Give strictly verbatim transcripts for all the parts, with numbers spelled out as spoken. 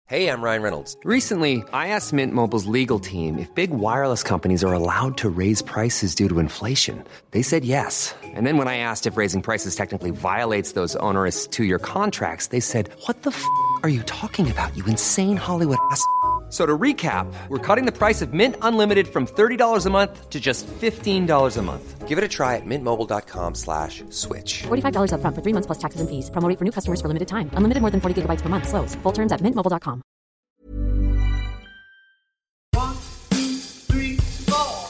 Hey, I'm Ryan Reynolds. Recently, I asked Mint Mobile's legal team if big wireless companies are allowed to raise prices due to inflation. They said yes. And then when I asked if raising prices technically violates those onerous two-year contracts, they said, what the f*** are you talking about, you insane Hollywood ass f- So to recap, we're cutting the price of Mint Unlimited from thirty dollars a month to just fifteen dollars a month. Give it a try at mintmobile.com slash switch. forty-five dollars up front for three months plus taxes and fees. Promo rate for new customers for limited time. Unlimited more than forty gigabytes per month. Slows full terms at mint mobile dot com. One, two, three, four.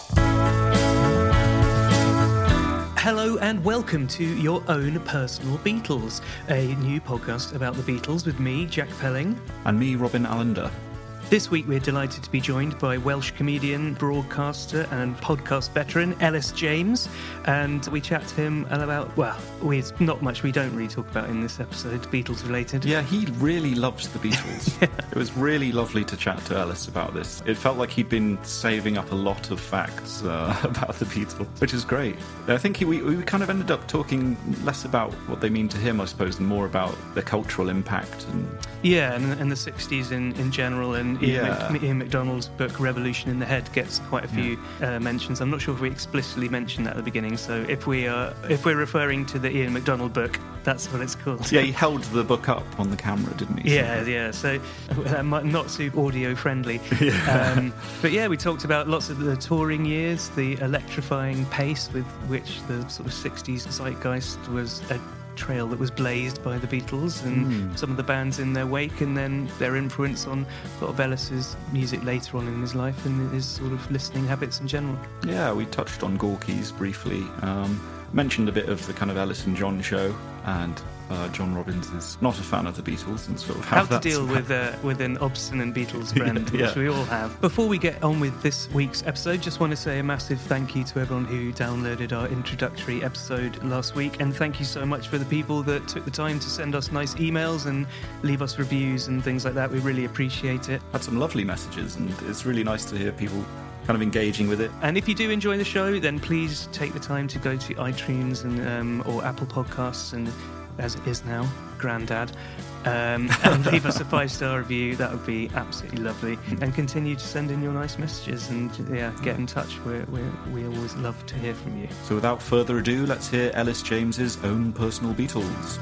Hello and welcome to Your Own Personal Beatles, a new podcast about the Beatles with me, Jack Pelling. And me, Robin Allender. This week we're delighted to be joined by Welsh comedian, broadcaster and podcast veteran Ellis James, and we chat to him about, well, we, not much we don't really talk about in this episode, Beatles related. Yeah, he really loves the Beatles. Yeah. It was really lovely to chat to Ellis about this. It felt like he'd been saving up a lot of facts uh, about the Beatles, which is great. I think he, we, we kind of ended up talking less about what they mean to him, I suppose, and more about the cultural impact. And Yeah, and, and the sixties in, in general, and Ian, Yeah. Mc, Ian McDonald's book Revolution in the Head gets quite a few yeah. uh, mentions. I'm not sure if we explicitly mentioned that at the beginning, so if we are if we're referring to the Ian McDonald book, that's what it's called. Yeah, he held the book up on the camera, didn't he? Yeah, so. yeah. So that might not too audio friendly. Yeah. Um, but yeah, we talked about lots of the touring years, the electrifying pace with which the sort of sixties zeitgeist was a trail that was blazed by the Beatles and mm. some of the bands in their wake, and then their influence on a lot of Ellis's music later on in his life and his sort of listening habits in general. Yeah, we touched on Gorky's briefly, um, mentioned a bit of the kind of Ellis and John show, and uh, John Robbins is not a fan of the Beatles and sort of how, how to deal with uh, with an obstinate Beatles friend, yeah, yeah. which we all have. Before we get on with this week's episode, just want to say a massive thank you to everyone who downloaded our introductory episode last week, and thank you so much for the people that took the time to send us nice emails and leave us reviews and things like that. We really appreciate it. Had some lovely messages, and it's really nice to hear people kind of engaging with it. And if you do enjoy the show, then please take the time to go to iTunes and um, or Apple Podcasts, and as it is now, Grandad, um, and leave us a five-star review. That would be absolutely lovely. And continue to send in your nice messages and yeah, get in touch. We're, we're, we always love to hear from you. So without further ado, let's hear Ellis James's own personal Beatles.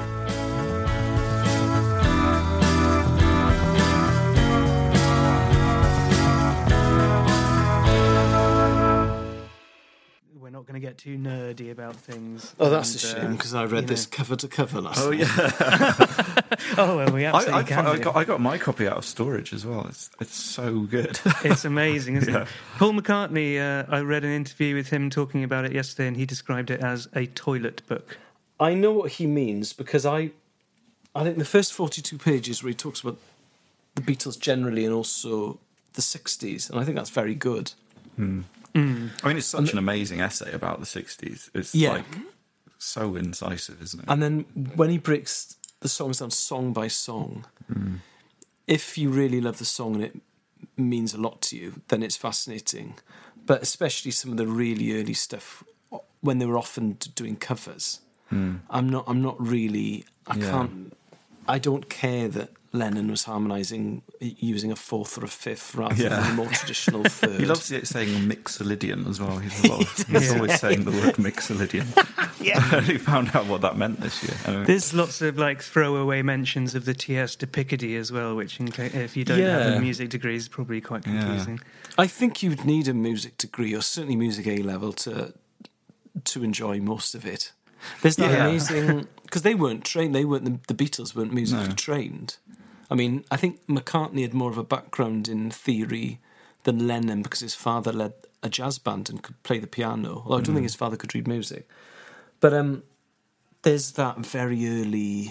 Going to get too nerdy about things. Oh, that's and, a shame, because uh, I read this know. cover to cover last Oh, night. yeah. Oh, well, we absolutely I, I, can I, do. got, I got my copy out of storage as well. It's it's so good. It's amazing, isn't yeah. it? Paul McCartney, uh, I read an interview with him talking about it yesterday, and he described it as a toilet book. I know what he means, because I, I think the first forty-two pages where he talks about the Beatles generally and also the sixties, and I think that's very good. Hmm. Mm. I mean, it's such an amazing essay about the sixties. It's yeah. like so incisive, isn't it? And then when he breaks the songs down song by song, mm. if you really love the song and it means a lot to you, then it's fascinating. But especially some of the really early stuff, when they were often doing covers, mm. I'm not. I'm not really. I yeah. can't. I don't care that Lennon was harmonising using a fourth or a fifth rather yeah. than a more traditional third. He loves saying mixolydian as well. He's, a lot of, he's yeah. always saying the word mixolydian. Yeah. I only found out what that meant this year. Anyway. There's lots of like throwaway mentions of the T S to Piccadilly as well, which if you don't yeah. have a music degree is probably quite confusing. Yeah. I think you'd need a music degree, or certainly music A level, to to enjoy most of it. There's that yeah. amazing... Because they weren't trained, they weren't the, the Beatles weren't musically no. trained. I mean, I think McCartney had more of a background in theory than Lennon, because his father led a jazz band and could play the piano, although I don't mm. think his father could read music. But um, there's that very early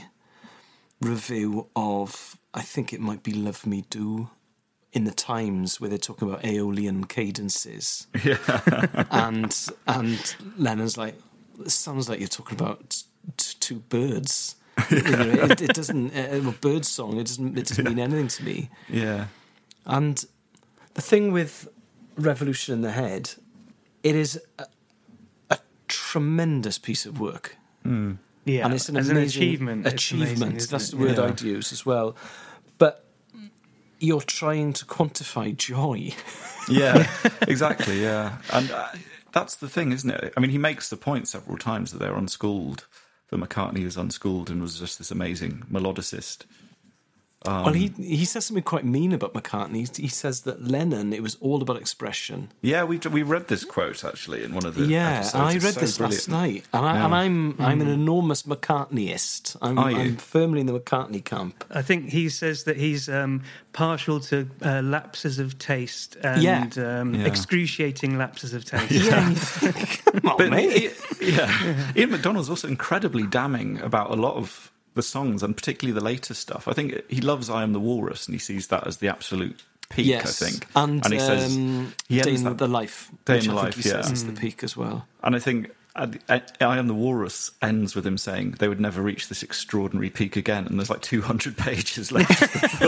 review of, I think it might be Love Me Do, in the Times, where they're talking about Aeolian cadences. Yeah. and and Lennon's like, it sounds like you're talking about t- two birds. You know, it, it doesn't. Uh, a bird song. It doesn't. It doesn't yeah. mean anything to me. Yeah. And the thing with Revolution in the Head, it is a, a tremendous piece of work. Mm. Yeah, and it's an as amazing an achievement. Achievement. Amazing, that's the it? word yeah. I'd use as well. But you're trying to quantify joy. Yeah, exactly, yeah. And uh, that's the thing, isn't it? I mean, he makes the point several times that they're unschooled, that McCartney was unschooled and was just this amazing melodicist. Um, well, he he says something quite mean about McCartney. He says that Lennon, it was all about expression. Yeah, we we read this quote actually in one of the yeah, episodes. and I It's read so this brilliant. last night, and, I, Yeah. and I'm I'm an enormous McCartneyist. I'm, Are you? I'm firmly in the McCartney camp. I think he says that he's um, partial to uh, lapses of taste and Yeah. um, Yeah. excruciating lapses of taste. Yeah, and you think, come on, But mate. I- yeah. Ian McDonald's also incredibly damning about a lot of the songs, and particularly the later stuff. I think he loves I Am the Walrus, and he sees that as the absolute peak, Yes, I think. and, he says um, he Day ends in that- the Life, Day which in the I think Life, he yeah. says is the peak as well. And I think at the- at I Am the Walrus ends with him saying they would never reach this extraordinary peak again, and there's like two hundred pages left.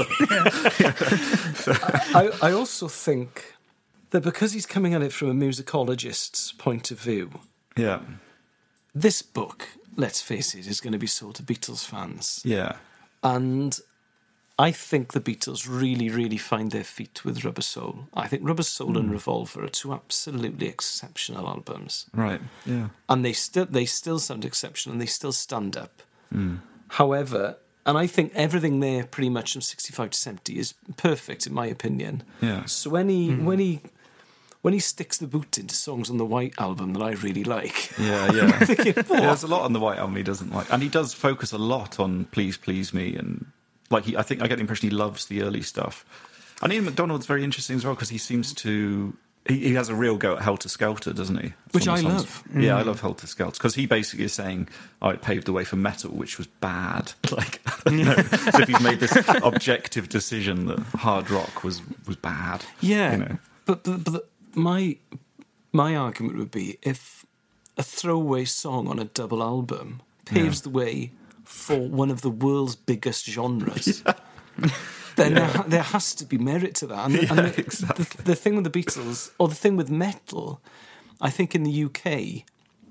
I, I also think that because he's coming at it from a musicologist's point of view, Yeah, this book, let's face it, is going to be sold to Beatles fans. yeah, And I think the Beatles really, really find their feet with Rubber Soul. I think Rubber Soul and Revolver are two absolutely exceptional albums. right, yeah, And they still they still sound exceptional and they still stand up. However, and I think everything there pretty much from sixty-five to seventy is perfect in my opinion. Yeah. So when he when he when he sticks the boot into songs on the White Album that I really like, yeah, yeah. I'm thinking, Yeah, "What?" there's a lot on the White Album he doesn't like, and he does focus a lot on "Please Please Me," and like he, I think I get the impression he loves the early stuff. And Ian McDonald's very interesting as well because he seems to he, he has a real go at Helter Skelter, doesn't he? Which Some of the I songs. love. Yeah, I love Helter Skelter because he basically is saying, "Oh, it paved the way for metal, which was bad." Like, you know, as if he's made this objective decision that hard rock was was bad. Yeah, you know. but but, but the, my my argument would be if a throwaway song on a double album paves the way for one of the world's biggest genres, then there, there has to be merit to that. And, Yeah, and the, exactly. the, the thing with the Beatles, or the thing with metal, I think in the U K,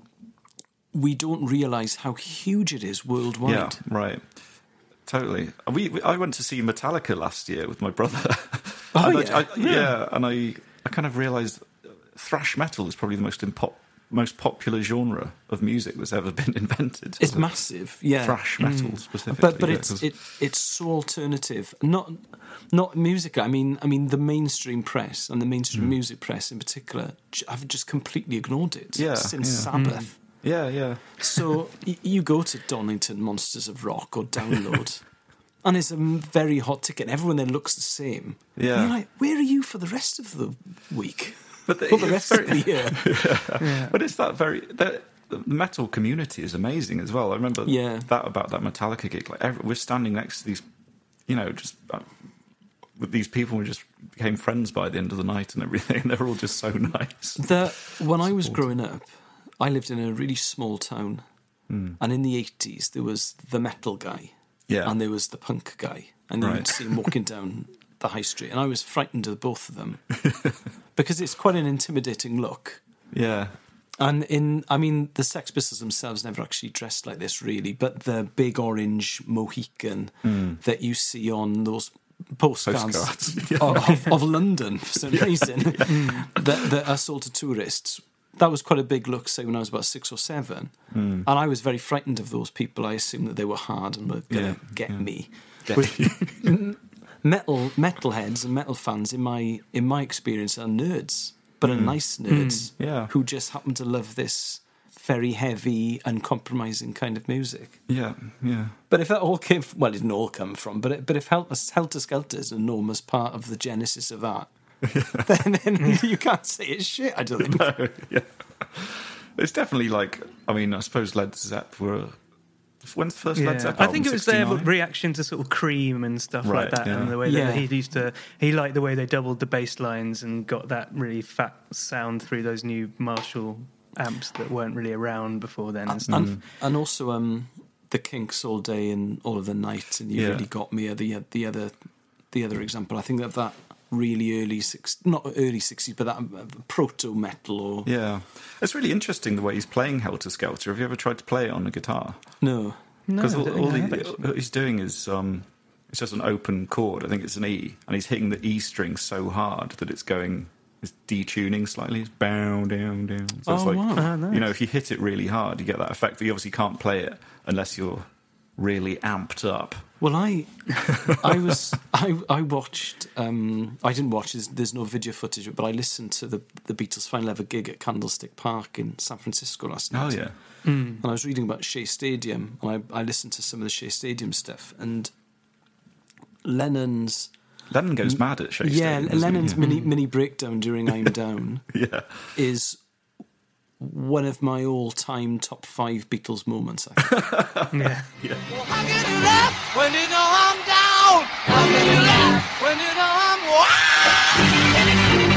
we don't realise how huge it is worldwide. Yeah, right. Totally. We, we I went to see Metallica last year with my brother. Oh, And I- yeah. I, yeah, and I I kind of realised thrash metal is probably the most impo- most popular genre of music that's ever been invented. It's massive, yeah. Thrash metal specifically. But but yeah, it's 'cause- it, it's so alternative. Not not music. I mean I mean the mainstream press and the mainstream Hmm. music press in particular j- have just completely ignored it Yeah, since yeah. Sabbath. yeah, yeah. So y- you go to Donington Monsters of Rock or Download, and it's a m- very hot ticket. Everyone there looks the same. Yeah. And you're like, where are you for the rest of the week? But the, Or the it's rest of the year? But it's that very the, the metal community is amazing as well. I remember Yeah. that about that Metallica gig. Like every, we're standing next to these, you know, just uh, with these people. We just became friends by the end of the night and everything. They're all just so nice. The, when I was growing up, I lived in a really small town, and in the eighties there was the metal guy, Yeah. and there was the punk guy, and you Right. would see him walking down the high street, and I was frightened of both of them because it's quite an intimidating look. Yeah, And in, I mean, the Sex Pistols themselves never actually dressed like this, really, but the big orange Mohican that you see on those postcards, Postcards, yeah. of, of, of London for some reason that, that are sold to tourists. That was quite a big look, say, when I was about six or seven. And I was very frightened of those people. I assumed that they were hard and were going to Yeah, get yeah. me. With- metal metalheads and metal fans, in my in my experience, are nerds, but are nice nerds yeah. who just happen to love this very heavy, uncompromising kind of music. yeah, yeah. But if that all came, from, well, it didn't all come from, but it, but if Helter, Helter Skelter is an enormous part of the genesis of that, then, then you can't say it's shit. I don't think. No, yeah. It's definitely like, I mean, I suppose Led Zepp were. When's the first Led Yeah. Zeppelin? I think it was their sixty-nine? reaction to sort of Cream and stuff Right, like that, yeah. and the way Yeah. that he used to. He liked the way they doubled the bass lines and got that really fat sound through those new Marshall amps that weren't really around before then and stuff. And, and also, um, the Kinks all day and all of the night, and you Yeah. really got me. Are the the other the other example. I think that that really early six, not early sixties, but that uh, proto metal or Yeah. It's really interesting the way he's playing Helter Skelter. Have you ever tried to play it on a guitar? no. No, Because I all, don't all, think I he, have, what he's doing is um, It's just an open chord. I think it's an E, and he's hitting the E string so hard that it's going, it's detuning slightly. It's bow, down, down. So it's Oh, like, wow. Ah, nice. you know, if you hit it really hard, you get that effect. But you obviously can't play it unless you're really amped up. Well, I, I was, I, I watched. Um, I didn't watch. There's, there's no video footage, but I listened to the the Beatles' final ever gig at Candlestick Park in San Francisco last night. Oh yeah. And I was reading about Shea Stadium, and I, I listened to some of the Shea Stadium stuff, and Lennon's Lennon goes mad at Shea yeah, Stadium, doesn't he? Lennon's mini mini breakdown during I'm Down Yeah. is one of my all time top five Beatles moments. I think. Yeah. How can you laugh when you know I'm down? How can you laugh when you know I'm wild?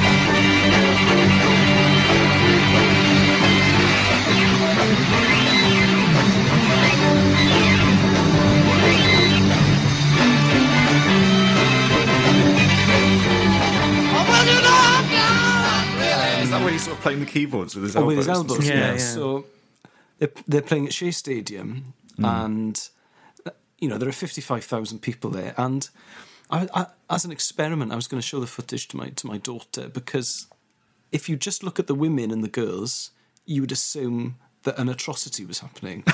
Oh, when you know I'm down, I'm really Is that where he's sort of playing the keyboards with his Oh, elbows? with his elbows, Yeah, yeah. yeah. So they're, they're playing at Shea Stadium, and uh, you know there are fifty-five thousand people there. And I, I, as an experiment, I was going to show the footage to my to my daughter, because if you just look at the women and the girls, you would assume that an atrocity was happening.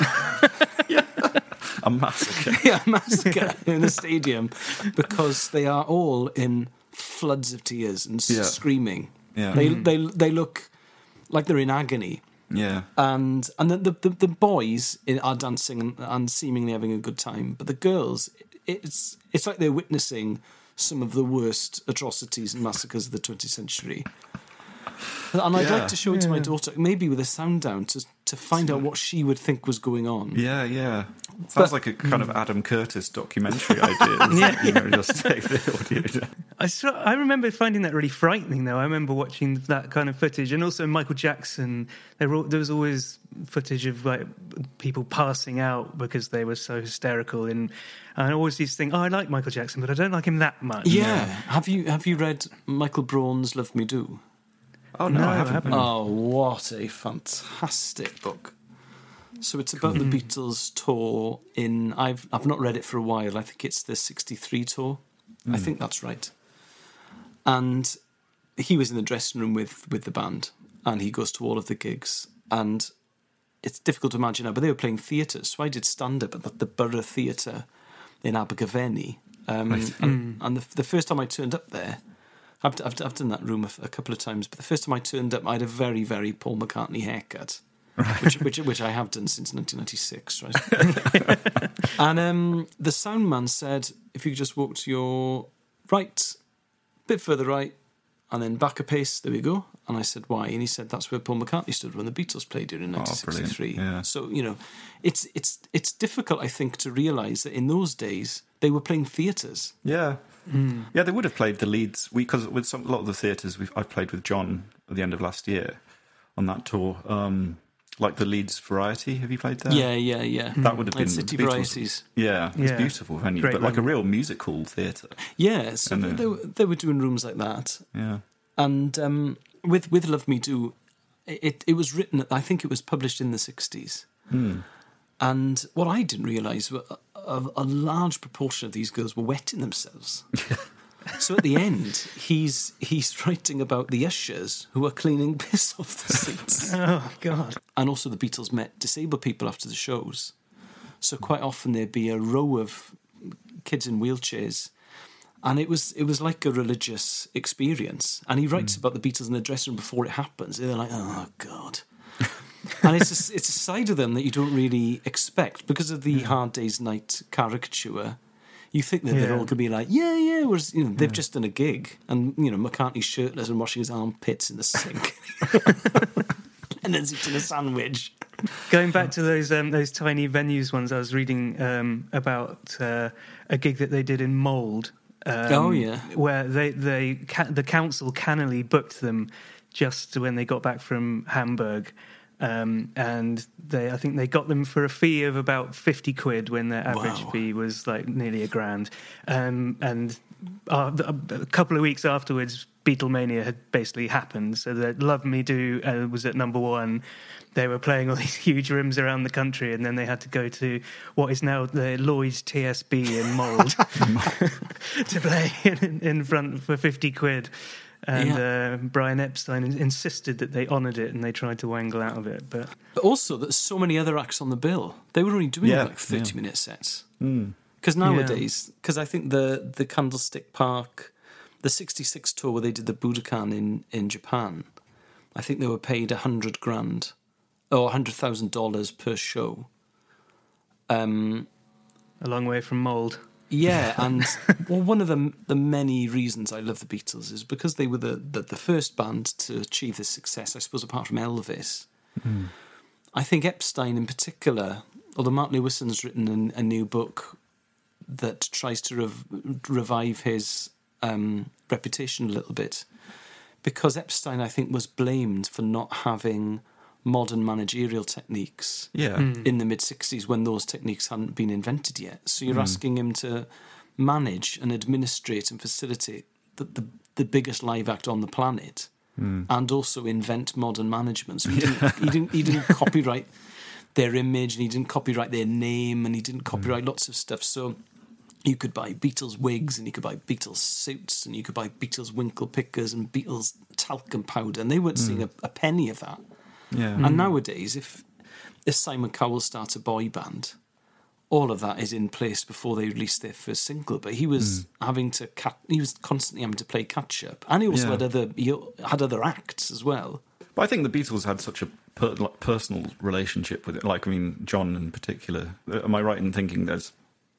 A massacre. yeah, a massacre in the stadium, because they are all in floods of tears and s- Yeah. screaming. Yeah. They they they look like they're in agony. Yeah. And and the the, the, the boys in, are dancing and, and seemingly having a good time, but the girls, it's it's like they're witnessing some of the worst atrocities and massacres of the twentieth century. And I'd Yeah. like to show it to my daughter, maybe with a sound down, to to find out what she would think was going on. Yeah, yeah. Sounds But- like a kind of Adam Curtis documentary idea. doesn't it? You know, just take the audio. I saw, I remember finding that really frightening, though. I remember watching that kind of footage, and also Michael Jackson. There, were, there was always footage of like people passing out because they were so hysterical, and, and I always used to think, "Oh, I like Michael Jackson, but I don't like him that much." Yeah. Have you have you read Michael Braun's Love Me Do? Oh, no, No, I I haven't. haven't. Oh, what a fantastic book! So it's about the Beatles tour in. I've I've not read it for a while. I think it's the sixty-three tour. I think that's right. And he was in the dressing room with with the band, and he goes to all of the gigs. And it's difficult to imagine now, but they were playing theatres. So I did stand up at the, the Borough Theatre in Abergavenny. Um, and and the, the first time I turned up there, I've, I've, I've done that room a, a couple of times, but the first time I turned up, I had a very, very Paul McCartney haircut, which, which which I have done since nineteen ninety-six. Right? And um, the sound man said, if you could just walk to your right, bit further right, and then back a pace, there we go. And I said, why? And he said, that's where Paul McCartney stood when the Beatles played here in nineteen sixty-three. brilliant. Yeah. So, you know, it's it's it's difficult, I think, to realise that in those days, they were playing theatres. Yeah. Yeah, they would have played the Leeds. Because with some, a lot of the theatres we've, I've played with John at the end of last year on that tour, um, like the Leeds Variety. Have you played there? Yeah, yeah, yeah. That would have Like been City the Beatles. Varieties. Yeah, it's Yeah. a beautiful venue, Great but like a venue. real musical theatre. Yeah, so And, uh, they, were- they were doing rooms like that. Yeah. And um, with with Love Me Do, it it was written. I think it was published in the sixties. And what I didn't realise was a, a, a large proportion of these girls were wetting themselves. So at the end, he's he's writing about the ushers who are cleaning piss off the seats. Oh God. And also the Beatles met disabled people after the shows. So quite often there'd be a row of kids in wheelchairs. And it was it was like a religious experience. And he writes about the Beatles in the dressing room before it happens. They're like, oh, God. And it's a, it's a side of them that you don't really expect. Because of the Hard Day's Night caricature, you think that they're Yeah. all going to be like, yeah, yeah, whereas, you know, they've just done a gig. And, you know, McCartney's shirtless and washing his armpits in the sink. And then eating a sandwich. Going back to those um, those tiny venues ones, I was reading um, about uh, a gig that they did in Mould. Um, Oh, yeah. where they they ca- the council cannily booked them just when they got back from Hamburg, um, and they I think they got them for a fee of about fifty quid when their average Wow. fee was like nearly a grand, um, and uh, a couple of weeks afterwards, Beatlemania had basically happened. So that Love Me Do uh, was at number one. They were playing all these huge rooms around the country, and then they had to go to what is now the Lloyd's T S B in Mould to play in, in front for fifty quid. And yeah. uh, Brian Epstein insisted that they honoured it, and they tried to wangle out of it. But, but also, there's so many other acts on the bill. They were only doing yeah, like thirty-minute yeah. sets. Mm. Because nowadays, because yeah. I think the, the Candlestick Park, the sixty-six tour where they did the Budokan in, in Japan, I think they were paid a hundred grand, or a hundred thousand dollars per show. Um, a long way from Mould. Yeah, and well, one of the the many reasons I love the Beatles is because they were the, the, the first band to achieve this success, I suppose, apart from Elvis. Mm. I think Epstein in particular, although Mark Lewison's written an, a new book that tries to rev, revive his um, reputation a little bit, because Epstein, I think, was blamed for not having modern managerial techniques yeah. mm. in the mid-sixties when those techniques hadn't been invented yet. So you're mm. asking him to manage and administrate and facilitate the, the, the biggest live act on the planet mm. and also invent modern management. So he didn't, he didn't, he didn't copyright their image, and he didn't copyright their name, and he didn't copyright mm. lots of stuff. So you could buy Beatles wigs, and you could buy Beatles suits, and you could buy Beatles winkle pickers and Beatles talcum powder, and they weren't mm. seeing a, a penny of that. Yeah. And mm. nowadays, if, if Simon Cowell starts a boy band, all of that is in place before they release their first single. But he was mm. having to cat, he was constantly having to play catch up, and he also yeah. had other he had other acts as well. But I think the Beatles had such a per, like, personal relationship with it. Like, I mean, John in particular. Am I right in thinking there's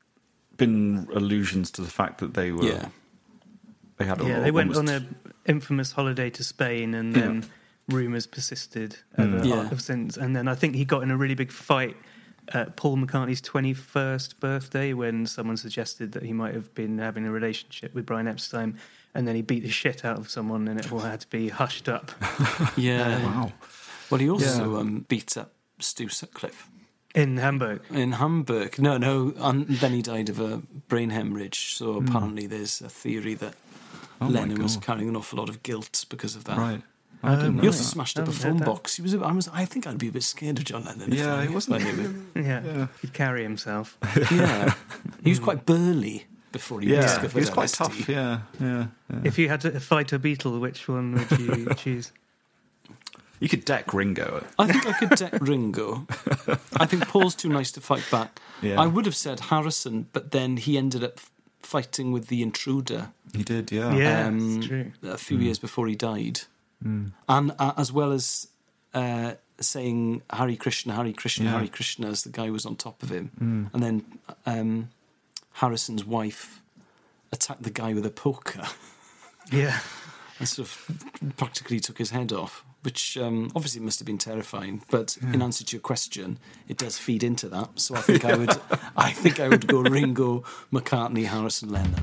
been allusions to the fact that they were yeah they had a, yeah they almost... went on an infamous holiday to Spain, and then. Yeah. Rumours persisted ever mm. yeah. since, and then I think he got in a really big fight at Paul McCartney's twenty-first birthday when someone suggested that he might have been having a relationship with Brian Epstein, and then he beat the shit out of someone, and it all had to be hushed up. yeah, um, wow. Well, he also yeah. um, beat up Stu Sutcliffe in Hamburg. In Hamburg, no, no, and then he died of a brain hemorrhage. So mm. apparently, there's a theory that oh Lennon was carrying an awful lot of guilt because of that. Right. I didn't um, he also smashed up a phone box. He was. I was. I think I'd be a bit scared of John Lennon. Yeah, he wasn't. yeah. yeah, he'd carry himself. yeah, he was quite burly before he yeah. discovered he was quite L S D. tough. Yeah, yeah, yeah. If you had to fight a Beatle, which one would you choose? You could deck Ringo. I think I could deck Ringo. I think Paul's too nice to fight back. Yeah. I would have said Harrison, but then he ended up fighting with the Intruder. He did, yeah. Yeah, um, that's true. A few mm. years before he died. Mm. And uh, as well as uh, saying Hare Krishna, Hare Krishna, yeah. Hare Krishna as the guy was on top of him. Mm. And then um, Harrison's wife attacked the guy with a poker. Yeah. And sort of practically took his head off, which um, obviously must have been terrifying. But yeah. in answer to your question, it does feed into that. So I think I would, I think I would go Ringo, McCartney, Harrison, Lennon.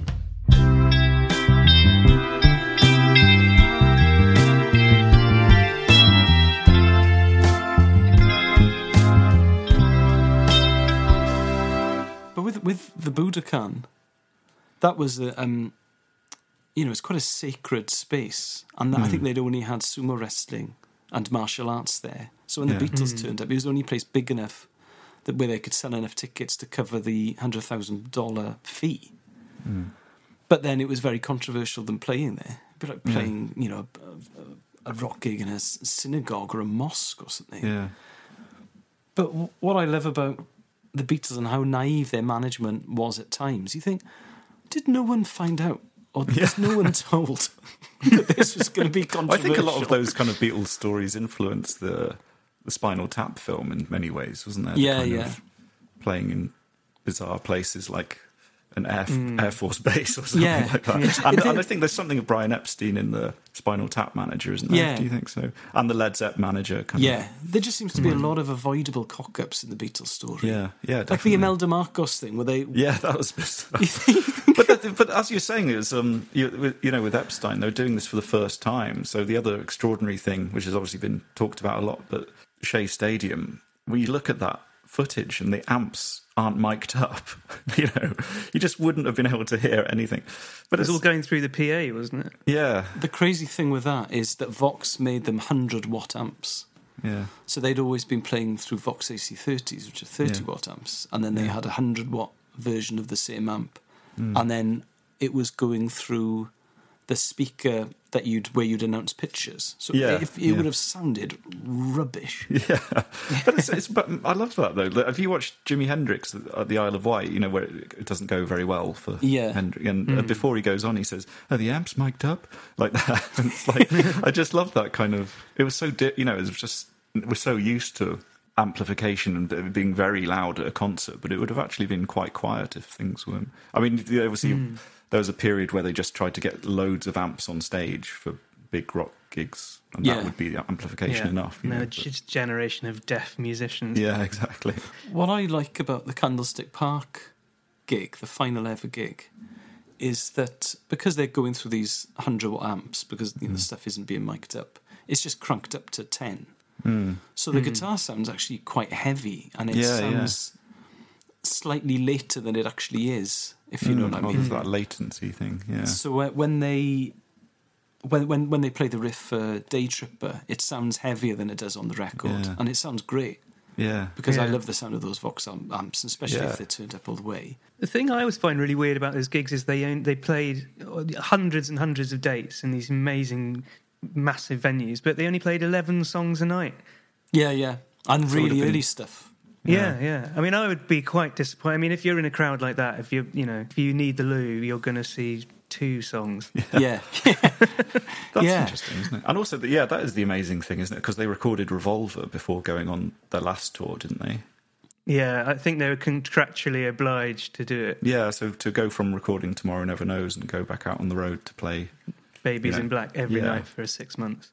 But with with the Budokan, that was a, um, you know, it's quite a sacred space, and mm. I think they'd only had sumo wrestling and martial arts there. So when yeah. the Beatles mm. turned up, it was the only place big enough that where they could sell enough tickets to cover the hundred thousand dollar fee. Mm. But then it was very controversial them playing there. It'd be like playing, yeah. you know, a, a, a rock gig in a synagogue or a mosque or something. Yeah. But w- what I love about the Beatles and how naive their management was at times, you think, did no one find out? Or was yeah. no one told that this was going to be controversial? I think a lot of those kind of Beatles stories influenced the the Spinal Tap film in many ways, wasn't there? Yeah, kind yeah. Of playing in bizarre places like an Air, mm. Air Force base or something yeah. like that. Yeah. And, and I think there's something of Brian Epstein in the Spinal Tap manager, isn't there? Yeah. Do you think so? And the Led Zepp manager. Kind yeah. of. There just seems to be mm. a lot of avoidable cock-ups in the Beatles story. Yeah, yeah, definitely. Like the Imelda Marcos thing, where they... Yeah, that was bizarre. but, that, but as you're saying, it was, um, you, you know, with Epstein, they were doing this for the first time. So the other extraordinary thing, which has obviously been talked about a lot, but Shea Stadium, when you look at that footage and the amps aren't mic'd up, you know, you just wouldn't have been able to hear anything. But It was it's all going through the P A, wasn't it? Yeah, The crazy thing with that is that Vox made them one hundred watt amps. yeah, So they'd always been playing through Vox A C thirties, which are thirty Yeah. watt amps, and then they had a one hundred watt version of the same amp. Mm. And then it was going through the speaker that you'd where you'd announce pictures. So Yeah, if, it yeah. would have sounded rubbish. yeah. But, it's, it's, but I love that, though. Have you watched Jimi Hendrix at the Isle of Wight, you know, where it, it doesn't go very well for Yeah. Hendrix? And uh, before he goes on, he says, "Are the amps mic'd up?" Like that. And it's like, I just love that kind of... It was so, di- you know, it was just... We're so used to amplification and being very loud at a concert, but it would have actually been quite quiet if things weren't... I mean, obviously, mm. there was a period where they just tried to get loads of amps on stage for big rock gigs, and Yeah. that would be the amplification Yeah. enough. You And know, a but- g- generation of deaf musicians. yeah, exactly. What I like about the Candlestick Park gig, the final ever gig, is that because they're going through these one hundred watt amps, because you know, the stuff isn't being mic'd up, it's just cranked up to ten. Mm. So the guitar sounds actually quite heavy, and it Yeah, sounds slightly later than it actually is, if you know what I Oh, mean. there's that latency thing, yeah. So uh, when they when when when they play the riff for Day Tripper, it sounds heavier than it does on the record, Yeah. and it sounds great Yeah. because I Yeah. love the sound of those Vox am- amps, especially Yeah. if they're turned up all the way. The thing I always find really weird about those gigs is they own, they played hundreds and hundreds of dates in these amazing, massive venues, but they only played eleven songs a night. Yeah, yeah, and So it would really have been- early stuff. Yeah, yeah. I mean, I would be quite disappointed. I mean, if you're in a crowd like that, if you you know, if you need the loo, you're going to see two songs. Yeah, That's Yeah. interesting, isn't it? And also, the, yeah, that is the amazing thing, isn't it? Because they recorded Revolver before going on their last tour, didn't they? Yeah, I think they were contractually obliged to do it. Yeah, so to go from recording Tomorrow Never Knows and go back out on the road to play... Babies You know, in Black every yeah. night for six months.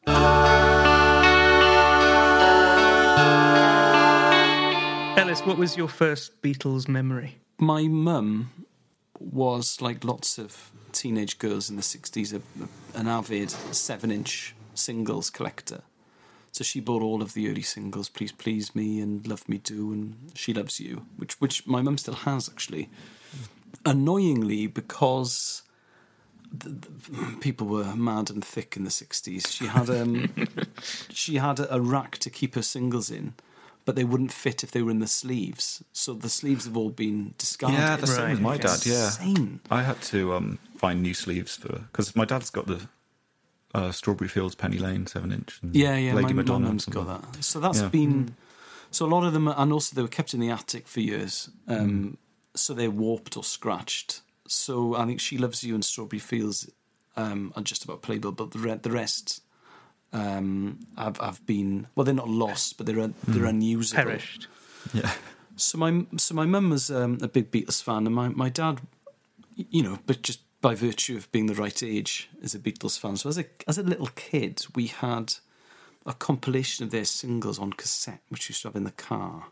Ellis, what was your first Beatles memory? my mum was, like lots of teenage girls in the sixties, a, an avid seven-inch singles collector. So she bought all of the early singles, Please Please Me and Love Me Do and She Loves You, which which my mum still has, actually. Annoyingly, because the, the, people were mad and thick in the sixties, she had um, she had a, a rack to keep her singles in, but they wouldn't fit if they were in the sleeves. So the sleeves have all been discarded. Yeah, the same Right, as my okay. dad, yeah. Insane. I had to um, find new sleeves for... Because my dad's got the uh, Strawberry Fields Penny Lane seven-inch. and Yeah, yeah, Lady my, my Madonna. mum's and got something. that. So that's Yeah. been... So a lot of them, and also they were kept in the attic for years, um, Mm. so they're warped or scratched. So I think She Loves You and Strawberry Fields um, are just about playable, but the, re- the rest um, have, have been... Well, they're not lost, but they're un- they're unusable. Perished. Yeah. So my so my mum was um, a big Beatles fan, and my, my dad, you know, but just by virtue of being the right age, is a Beatles fan. So as a as a little kid, we had a compilation of their singles on cassette, which we used to have in the car.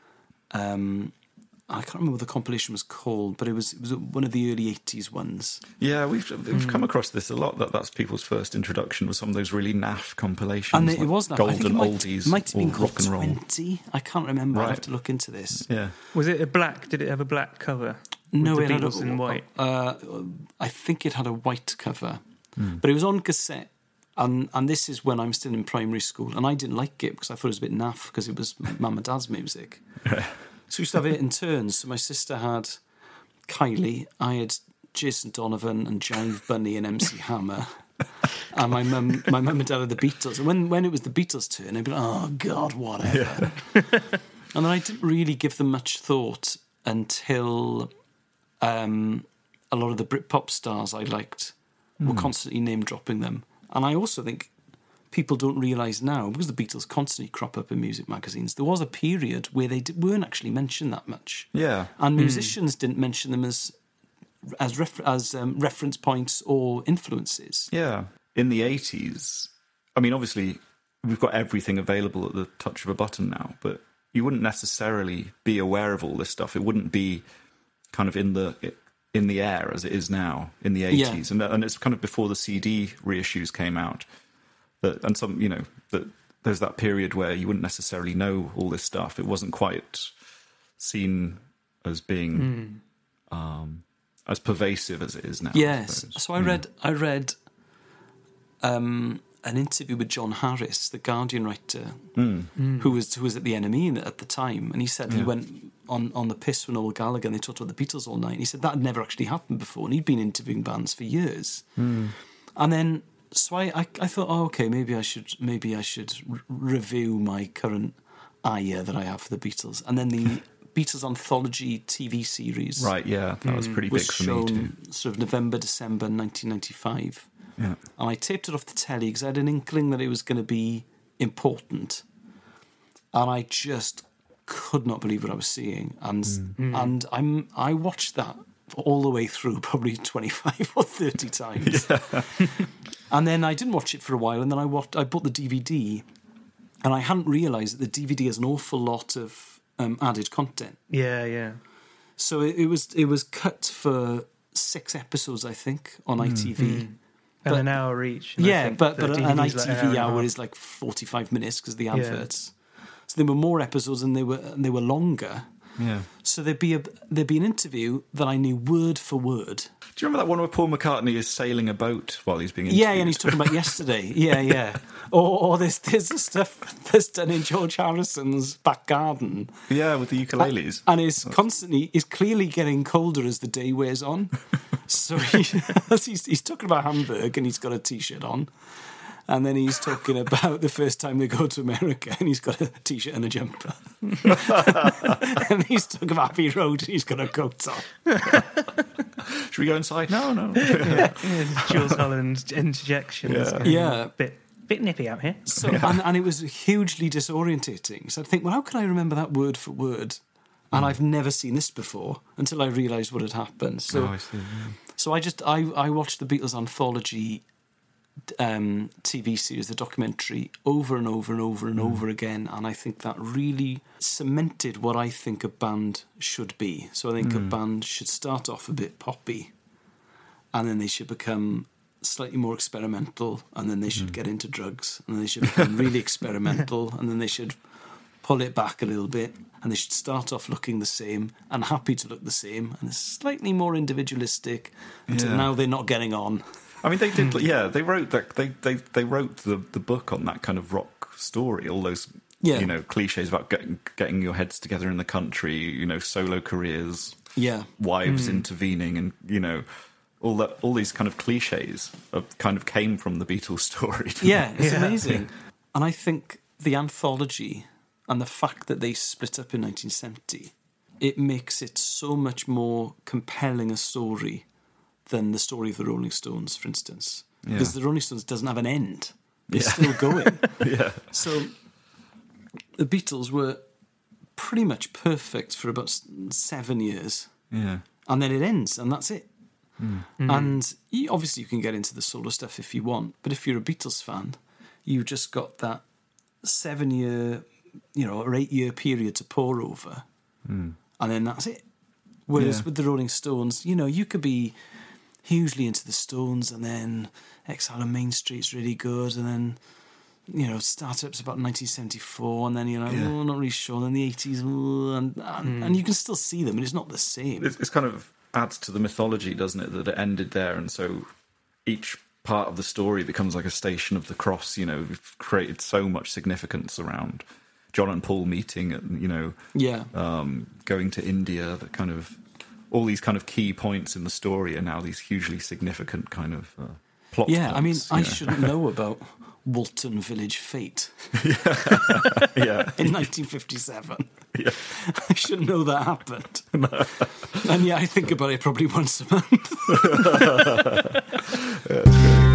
Um, I can't remember what the compilation was called, but it was it was one of the early eighties ones. Yeah, we've we've Hmm. come across this a lot, that that's people's first introduction was some of those really naff compilations. And it, like it was now I think Golden it might, Oldies, might have been or called rock and roll. twenty. I can't remember. I have Right. to look into this. Yeah. Was it a black? Did it have a black cover? No, With it the had a- Beatles in white. Uh, I think it had a white cover, but it was on cassette. And and this is when I'm still in primary school, and I didn't like it because I thought it was a bit naff because it was mum and dad's music. So we used to have it in turns. So my sister had Kylie, I had Jason Donovan and Jive Bunny and M C Hammer. And my mum, my mum and dad had the Beatles. And when, when it was the Beatles' turn, I'd be like, oh, God, whatever. And then I didn't really give them much thought until um, a lot of the Britpop stars I liked were constantly name-dropping them. And I also think people don't realise now, because the Beatles constantly crop up in music magazines, there was a period where they d- weren't actually mentioned that much. Yeah. And musicians didn't mention them as as, refer- as um, reference points or influences. Yeah. In the eighties, I mean, obviously, we've got everything available at the touch of a button now, but you wouldn't necessarily be aware of all this stuff. It wouldn't be kind of in the in the air as it is now in the eighties. Yeah. And, and it's kind of before the C D reissues came out. That, and some, you know, that there's that period where you wouldn't necessarily know all this stuff. It wasn't quite seen as being mm. um, as pervasive as it is now. Yes. I so I read I read um, an interview with John Harris, the Guardian writer, mm. Mm. who was who was at the N M E at the time, and he said yeah. he went on, on the piss with Noel Gallagher and they talked about the Beatles all night. And he said that had never actually happened before, and he'd been interviewing bands for years. Mm. And then so I, I I thought, oh, okay, maybe I should maybe I should re- review my current ire that I have for the Beatles, and then the Beatles anthology T V series. Right, yeah, that was pretty was big for shown me too. Sort of November, December nineteen ninety-five. Yeah. And I taped it off the telly because I had an inkling that it was going to be important. And I just could not believe what I was seeing. And mm. and I'm I watched that all the way through, probably twenty-five or thirty times. Yeah. And then I didn't watch it for a while, and then I watched, I bought the D V D, and I hadn't realised that the D V D has an awful lot of um, added content. Yeah, yeah. So it, it was it was cut for six episodes, I think, on I T V. Mm. And but, an hour each. And yeah, I think but, but D V D's an I T V like hour, hour is like forty-five minutes because of the adverts. Yeah. So there were more episodes and they were and they were longer. Yeah. So there'd be a there'd be an interview that I knew word for word. Do you remember that one where Paul McCartney is sailing a boat while he's being interviewed? Yeah, and he's talking about yesterday. Yeah, yeah. Or, or there's there's the stuff that's done in George Harrison's back garden. Yeah, with the ukuleles. And is constantly is clearly getting colder as the day wears on. So he, he's he's talking about Hamburg and he's got a t-shirt on. And then he's talking about the first time they go to America and he's got a t-shirt and a jumper. And he's talking about Abbey Road and he's got a coat on. Should we go inside? No, no. Yeah, yeah, Jules Holland interjections. Yeah. yeah. Bit, bit nippy out here. So, and, and it was hugely disorientating. So I'd think, well, how can I remember that word for word? And mm. I've never seen this before until I realised what had happened. So, oh, I see, yeah. so I just, I, I watched the Beatles anthology Um, T V series, the documentary, over and over and over and mm. over again, and I think that really cemented what I think a band should be. So I think mm. a band should start off a bit poppy, and then they should become slightly more experimental, and then they should mm. get into drugs, and then they should become really experimental, and then they should pull it back a little bit, and they should start off looking the same and happy to look the same, and slightly more individualistic until yeah. now they're not getting on. I mean, they did. Yeah, they wrote that. They they they wrote the, the book on that kind of rock story. All those yeah. you know cliches about getting getting your heads together in the country. You know, solo careers. Yeah, wives mm. intervening, and you know, all that. All these kind of cliches of, kind of came from the Beatles story. Yeah, it's yeah. amazing. And I think the anthology and the fact that they split up in nineteen seventy, it makes it so much more compelling a story than the story of the Rolling Stones, for instance. Yeah. Because the Rolling Stones doesn't have an end. They're yeah. still going. yeah. So the Beatles were pretty much perfect for about seven years. Yeah. And then it ends, and that's it. Mm. Mm. And you, obviously you can get into the solo stuff if you want, but if you're a Beatles fan, you've just got that seven-year, you know, or eight-year period to pour over, mm. and then that's it. Whereas yeah. with the Rolling Stones, you know, you could be hugely into the Stones, and then Exile on Main Street's really good, and then, you know, Startup's about nineteen seventy-four, and then you're like, yeah. oh, not really sure, and then the eighties, oh, and, and, mm. and you can still see them, and it's not the same. It's, it's kind of adds to the mythology, doesn't it, that it ended there, and so each part of the story becomes like a Station of the Cross. You know, we've created so much significance around John and Paul meeting, and, you know, yeah, um, going to India, that kind of... all these kind of key points in the story are now these hugely significant kind of uh, plot Yeah, points, I mean, I know. shouldn't know about Walton Village Fate yeah. yeah. in nineteen fifty-seven. Yeah. I shouldn't know that happened. No. And yeah, I think about it probably once a month. Yeah, that's great.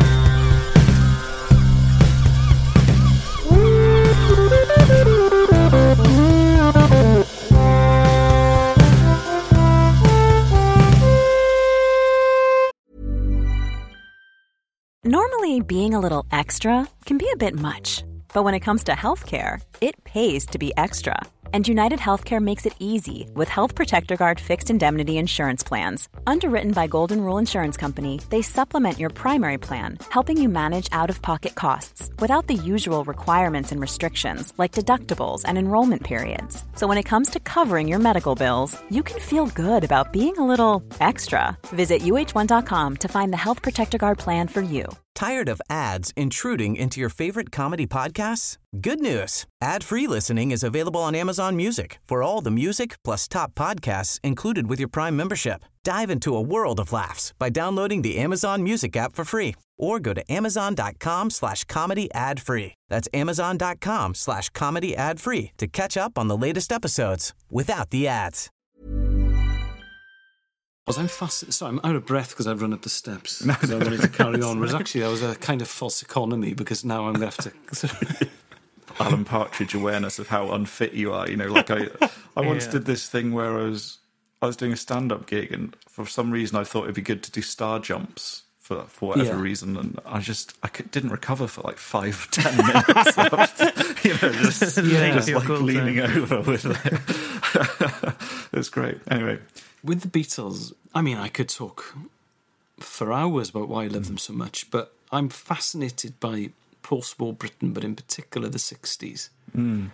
Normally, being a little extra can be a bit much, but when it comes to healthcare, it pays to be extra. And United Healthcare makes it easy with Health Protector Guard fixed indemnity insurance plans. Underwritten by Golden Rule Insurance Company, they supplement your primary plan, helping you manage out-of-pocket costs without the usual requirements and restrictions like deductibles and enrollment periods. So when it comes to covering your medical bills, you can feel good about being a little extra. Visit U H one dot com to find the Health Protector Guard plan for you. Tired of ads intruding into your favorite comedy podcasts? Good news. Ad-free listening is available on Amazon Music for all the music plus top podcasts included with your Prime membership. Dive into a world of laughs by downloading the Amazon Music app for free or go to amazon.com slash comedy ad free. That's amazon.com slash comedy ad free to catch up on the latest episodes without the ads. Was I'm fast. Sorry, I'm out of breath because I've run up the steps. No, so I wanted to carry on. Whereas actually, that was a kind of false economy because now I'm going to have to. Alan Partridge awareness of how unfit you are. You know, like I, I once Yeah. did this thing where I was, I was doing a stand-up gig, and for some reason I thought it'd be good to do star jumps for for whatever Yeah. reason, and I just I could, didn't recover for like five, ten minutes. you know, just, Yeah. just Your like call leaning time. over with it. It was great. Anyway. With the Beatles, I mean, I could talk for hours about why I love them so much, but I'm fascinated by post-war Britain, but in particular the sixties, Mm.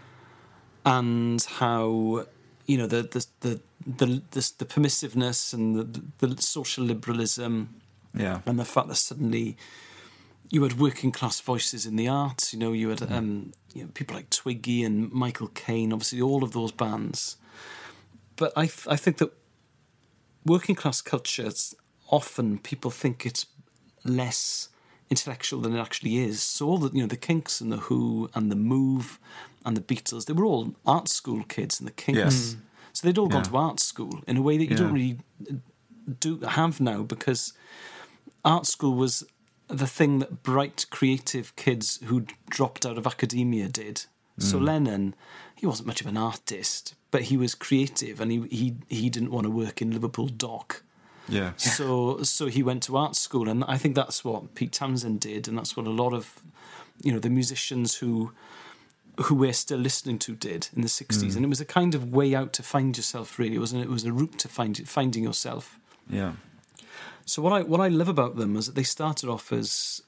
and how, you know, the the the the, the, the permissiveness and the, the social liberalism, Yeah. and the fact that suddenly you had working class voices in the arts. You know, you had um, you know, people like Twiggy and Michael Caine, obviously all of those bands. But I th- I think that working class cultures, often people think it's less intellectual than it actually is. So all the, you know, the Kinks and the Who and the Move and the Beatles, they were all art school kids, and the Kinks. Yes. So they'd all gone Yeah. to art school in a way that you Yeah. don't really do have now, because art school was the thing that bright, creative kids who dropped out of academia did. So Lennon, he wasn't much of an artist, but he was creative, and he he, he didn't want to work in Liverpool Dock. Yeah. So so he went to art school, and I think that's what Pete Townsend did, and that's what a lot of, you know, the musicians who who we're still listening to did in the sixties. And it was a kind of way out to find yourself, really. It was it was a route to find finding yourself. Yeah. So what I what I love about them is that they started off as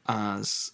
as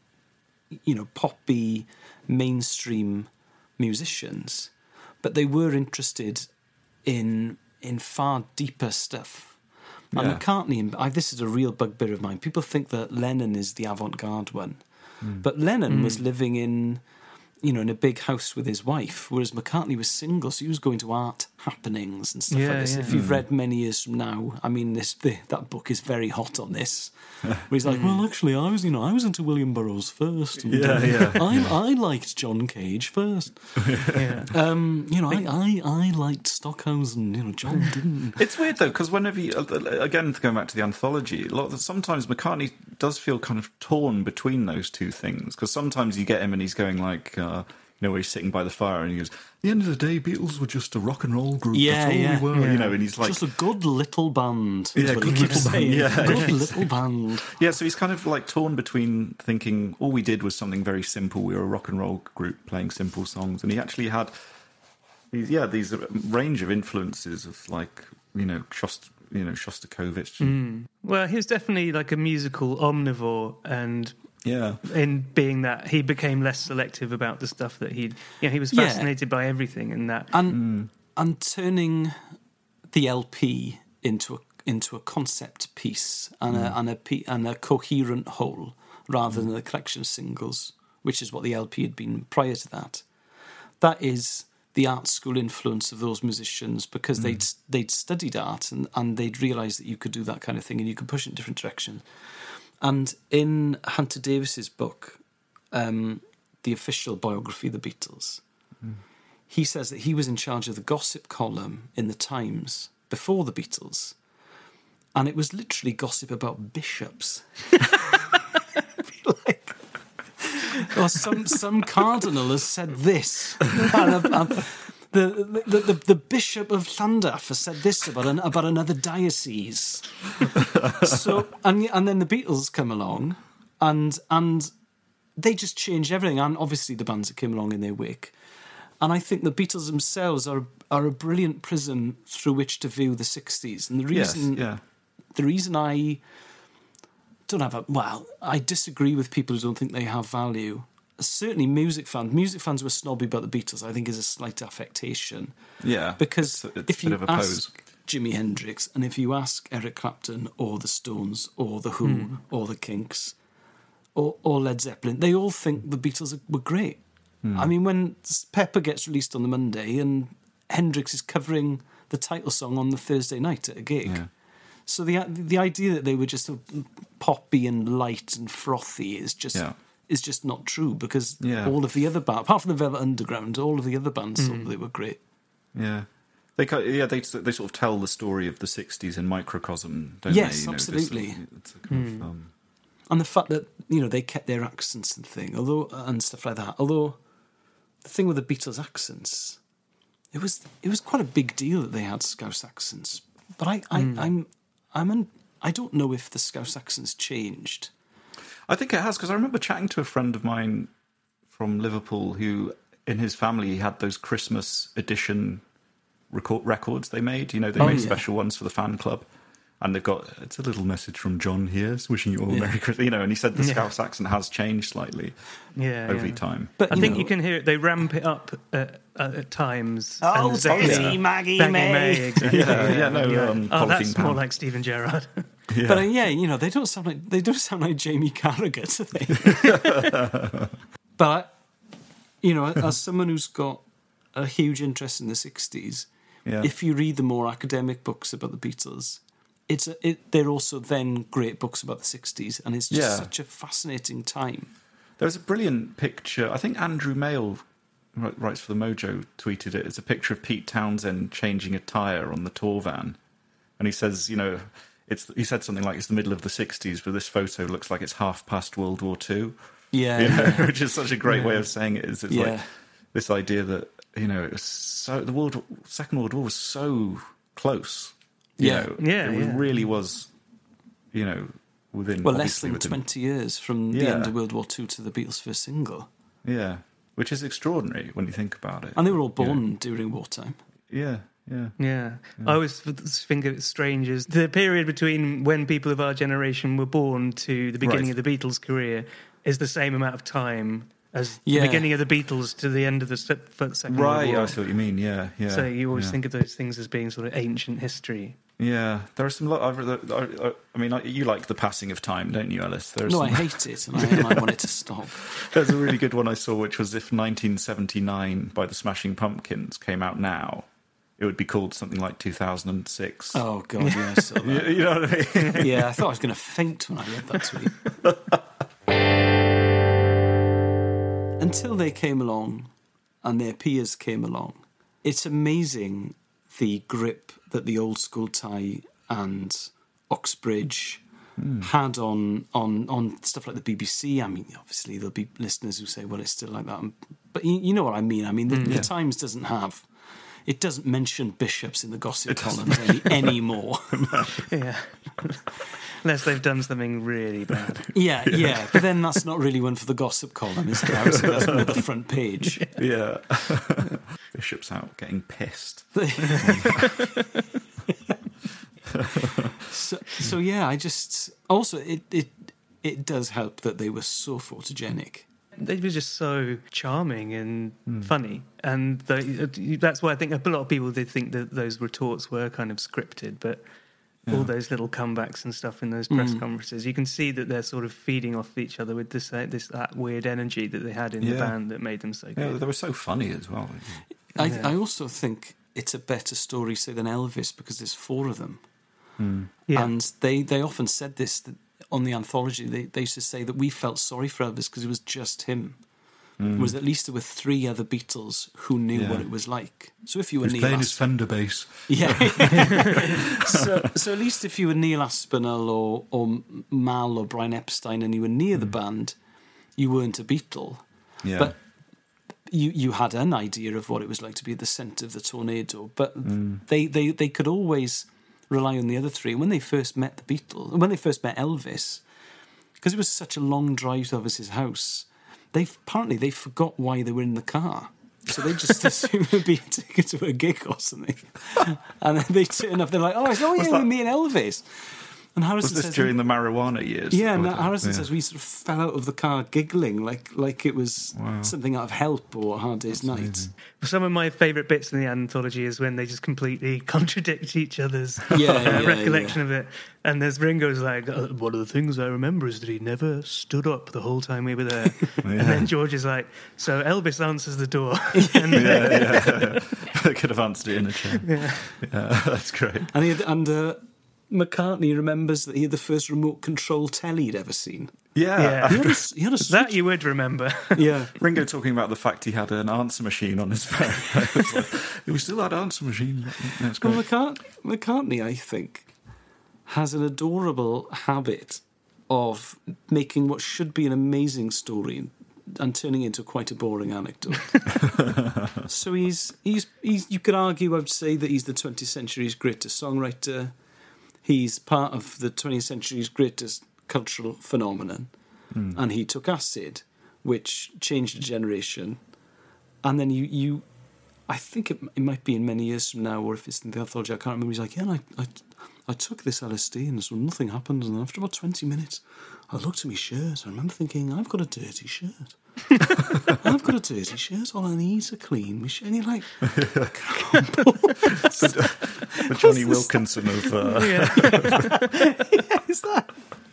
you know, poppy, mainstream musicians, but they were interested in in far deeper stuff. And Yeah. McCartney, I, this is a real bugbear of mine. People think that Lennon is the avant-garde one, but Lennon was living in, you know, in a big house with his wife, whereas McCartney was single, so he was going to art happenings and stuff Yeah, like this. yeah. If you've read Many Years From Now, I mean, this the, that book is very hot on this. Where he's like, well, actually, I was, you know, I was into William Burroughs first. And, Yeah, uh, yeah. I, I liked John Cage first. Yeah. Um, you know, I, I, I liked Stockhausen. You know, John didn't. It's weird though, because whenever you, again, going back to the anthology, a lot of, sometimes McCartney does feel kind of torn between those two things, because sometimes you get him and he's going like, uh, you know, where he's sitting by the fire and he goes, "At the end of the day, Beatles were just a rock and roll group. Yeah, That's all yeah. we were," Yeah. you know, and he's like, Just a good little band. is Yeah, what he good keeps little band, saying. yeah. Good little band. yeah, so he's kind of like torn between thinking all we did was something very simple. We were a rock and roll group playing simple songs, and he actually had these, yeah, these range of influences of like, you know, Shost, you know, Shostakovich. And, Well, he was definitely like a musical omnivore, and Yeah, in being that, he became less selective about the stuff that he'd. You know, he was Yeah. fascinated by everything, and that. And and turning the L P into a into a concept piece and a and a pe- and a coherent whole, rather than a collection of singles, which is what the L P had been prior to that. That is the art school influence of those musicians, because they'd they'd studied art and, and they'd realised that you could do that kind of thing and you could push it in different directions. And in Hunter Davis's book, um, the official biography of the Beatles, he says that he was in charge of the gossip column in the Times before the Beatles, and it was literally gossip about bishops. Like, or some some cardinal has said this, and, and the, the, the the Bishop of Llandaff has said this about an, about another diocese. So and and then the Beatles come along, and and they just change everything, and obviously the bands that came along in their wake. And I think the Beatles themselves are are a brilliant prism through which to view the sixties. And the reason, yes, yeah. the reason I don't have a well, I disagree with people who don't think they have value. Certainly, music fans, music fans who are snobby about the Beatles, I think, is a slight affectation. Yeah, because it's, it's if you a bit of a ask pose. Jimi Hendrix and if you ask Eric Clapton or the Stones or the Who mm. or the Kinks or, or Led Zeppelin, they all think the Beatles were great. Mm. I mean, when Pepper gets released on the Monday and Hendrix is covering the title song on the Thursday night at a gig. Yeah. So the the idea that they were just poppy and light and frothy is just yeah. is just not true, because yeah. all of the other bands, apart from the Velvet Underground, all of the other bands mm. thought they were great. Yeah. They yeah they they sort of tell the story of the sixties in microcosm, don't yes, they? You know, absolutely. This, it's a kind mm. of, um... And the fact that, you know, they kept their accents and thing, although and stuff like that. Although the thing with the Beatles accents, it was it was quite a big deal that they had Scouse accents. But I, I mm. I'm I'm an, I don't know if the Scouse accents changed. I think it has, because I remember chatting to a friend of mine from Liverpool who, in his family, had those Christmas edition record, records they made. You know, they oh, made yeah. special ones for the fan club. And they've got, it's a little message from John here, wishing you all yeah. Merry Christmas. You know, and he said the Scouse yeah. accent has changed slightly yeah, over yeah. time. But I you think know, you can hear it, they ramp it up at, at times. Oh, Maggie, Maggie May. May. Exactly. Yeah, yeah, yeah, no, yeah. Um, oh, that's Pound. more like Stephen Gerrard. yeah. But uh, yeah, you know, they don't sound like, they don't sound like Jamie Carragher, do they? But, you know, as someone who's got a huge interest in the sixties, yeah. if you read the more academic books about the Beatles, it's a, it, they're also then great books about the sixties, and it's just yeah. such a fascinating time. There's a brilliant picture, I think Andrew Mail writes for the Mojo, tweeted it. It's a picture of Pete Townsend changing a tyre on the tour van. And he says, you know, it's he said something like, it's the middle of the sixties, but this photo looks like it's half past World War Two. Yeah. You know, yeah. which is such a great yeah. way of saying it. Is it's yeah. like this idea that, you know, it was so the World Second World War was so close. You yeah. know, yeah, it yeah. really was, you know, within... Well, less than within, twenty years from yeah. the end of World War Two to the Beatles' first single. Yeah, which is extraordinary when you think about it. And they were all born yeah. during wartime. Yeah, yeah. Yeah. I always think it's strange as the period between when people of our generation were born to the beginning right. of the Beatles' career is the same amount of time as yeah. the beginning of the Beatles to the end of the Second right, World War. I see what you mean, yeah. yeah so you always yeah. think of those things as being sort of ancient history. Yeah, there are some... Lo- I, I, I mean, you like the passing of time, don't you, Alice? There's no, some... I hate it, and I, and I want it to stop. There's a really good one I saw, which was if nineteen seventy-nine by the Smashing Pumpkins came out now, it would be called something like two thousand six. Oh, God, yeah, I saw that. you, you know what I mean? Yeah, I thought I was going to faint when I read that tweet. Until they came along and their peers came along, it's amazing the grip that the Old School Tie and Oxbridge mm. had on, on on stuff like the B B C. I mean, obviously there'll be listeners who say, well, it's still like that. But you, you know what I mean. I mean, the, mm, yeah. the Times doesn't have... It doesn't mention bishops in the gossip columns any, anymore. yeah. Unless they've done something really bad. Yeah, yeah. But then that's not really one for the gossip column, is it? That's more the front page. Yeah. Bishop's out getting pissed. so, so, yeah, I just... Also, it, it, it does help that they were so photogenic. They were just so charming and mm. funny. And the, that's why I think a lot of people did think that those retorts were kind of scripted, but yeah. all those little comebacks and stuff in those press mm. conferences, you can see that they're sort of feeding off each other with this, uh, this that weird energy that they had in yeah. the band that made them so good. Yeah, they were so funny as well. I, yeah. I also think it's a better story, say, than Elvis, because there's four of them. Mm. Yeah. And they, they often said this... That, on the anthology, they, they used to say that we felt sorry for Elvis because it was just him. Mm. Whereas at least there were three other Beatles who knew yeah. what it was like. So if you were He's Neil playing Asp- his Fender bass. Yeah. so, so at least if you were Neil Aspinall or, or Mal or Brian Epstein and you were near mm. the band, you weren't a Beatle. Yeah. But you, you had an idea of what it was like to be at the centre of the tornado. But mm. they, they, they could always... rely on the other three. When they first met the Beatles, when they first met Elvis, because it was such a long drive to Elvis's house, they apparently they forgot why they were in the car. So they just assume it'd be a ticket to a gig or something. And then they turn up, they're like, oh, it's not here with me and Elvis. And Harrison was this says, during the marijuana years? Yeah, and Harrison yeah. says we sort of fell out of the car giggling like like it was wow. something out of Help or A Hard Day's Night. Amazing. Some of my favourite bits in the anthology is when they just completely contradict each other's yeah, uh, yeah, recollection yeah. of it. And there's Ringo's like, oh, one of the things I remember is that he never stood up the whole time we were there. yeah. And then George is like, so Elvis answers the door. and yeah, yeah, yeah. I could have answered it in a chair. Yeah, yeah that's great. And, he had, and uh, McCartney remembers that he had the first remote control telly he'd ever seen. Yeah, yeah. He had a, he had a that you would remember. Yeah, Ringo talking about the fact he had an answer machine on his phone. It was like, we still had answer machine. That's great. Well, McCart- McCartney, I think, has an adorable habit of making what should be an amazing story and turning into quite a boring anecdote. So he's, he's he's you could argue, I would say, that he's the twentieth century's greatest songwriter. He's part of the twentieth century's greatest cultural phenomenon. Mm. And he took acid, which changed a generation. And then you, you I think it, it might be in many years from now, or if it's in the anthology, I can't remember. He's like, yeah, I, I, I took this L S D and so nothing happened. And after about twenty minutes, I looked at my shirt. I remember thinking, I've got a dirty shirt. I've got a dirty shirt. All I need to clean my shirt. And you're like, come on, the, the Johnny Wilkinson of... Uh... Yeah. yeah, is that...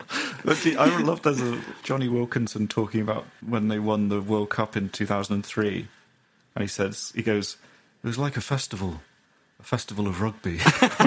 I love there's a Johnny Wilkinson talking about when they won the World Cup in two thousand three. And he says, he goes, it was like a festival. A festival of rugby.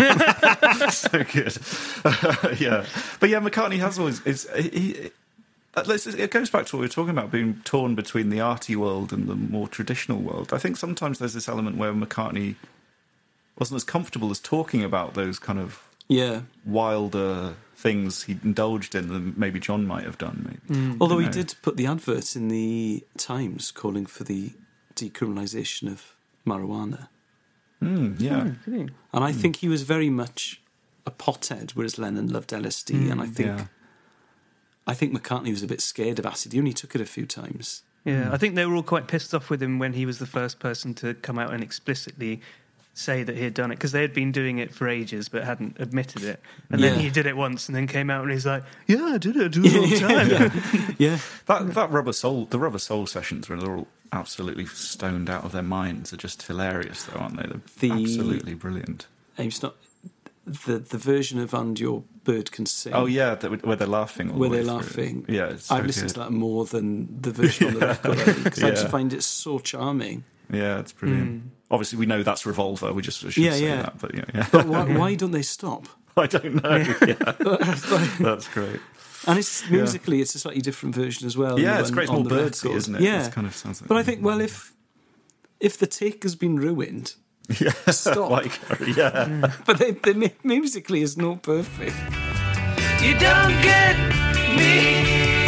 So good. Uh, yeah. But yeah, McCartney has always... It's, he, it goes back to what we were talking about, being torn between the arty world and the more traditional world. I think sometimes there's this element where McCartney wasn't as comfortable as talking about those kind of yeah wilder things he indulged in than maybe John might have done. Maybe. Mm. Although he did put the advert in the Times calling for the decriminalisation of marijuana. Mm, yeah. Oh, and I mm. think he was very much a pothead, whereas Lennon loved L S D. Mm, and I think yeah. I think McCartney was a bit scared of acid. He only took it a few times. Yeah, mm. I think they were all quite pissed off with him when he was the first person to come out and explicitly say that he had done it, because they had been doing it for ages but hadn't admitted it. And yeah. then he did it once and then came out and he's like, yeah, I did it, I do it all the time. yeah. yeah. That, that Rubber Soul, the Rubber Soul sessions where they're all absolutely stoned out of their minds are just hilarious, though, aren't they? They're the, absolutely brilliant. It's not... The the version of And Your Bird Can Sing. Oh, yeah, the, where they're laughing. All where the they're way laughing. Through. Yeah, it's so I've listened good. to that more than the version on the record, because yeah. I just find it so charming. Yeah, it's brilliant. Mm. Obviously, we know that's Revolver. We just should yeah, say yeah. that. But, yeah, yeah. but why, why don't they stop? I don't know. Yeah. That's great. And it's musically, yeah. it's a slightly different version as well. Yeah, it's great. It's more birdsy, isn't it? Yeah. It kind of sounds like but I think, well, if if the take has been ruined... Yeah, stop. like, yeah. yeah. But they, they, musically is not perfect. You don't get me.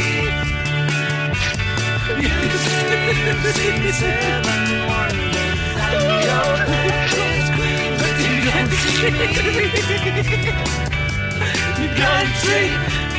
You seven wonders and your queen, but you don't see. You don't see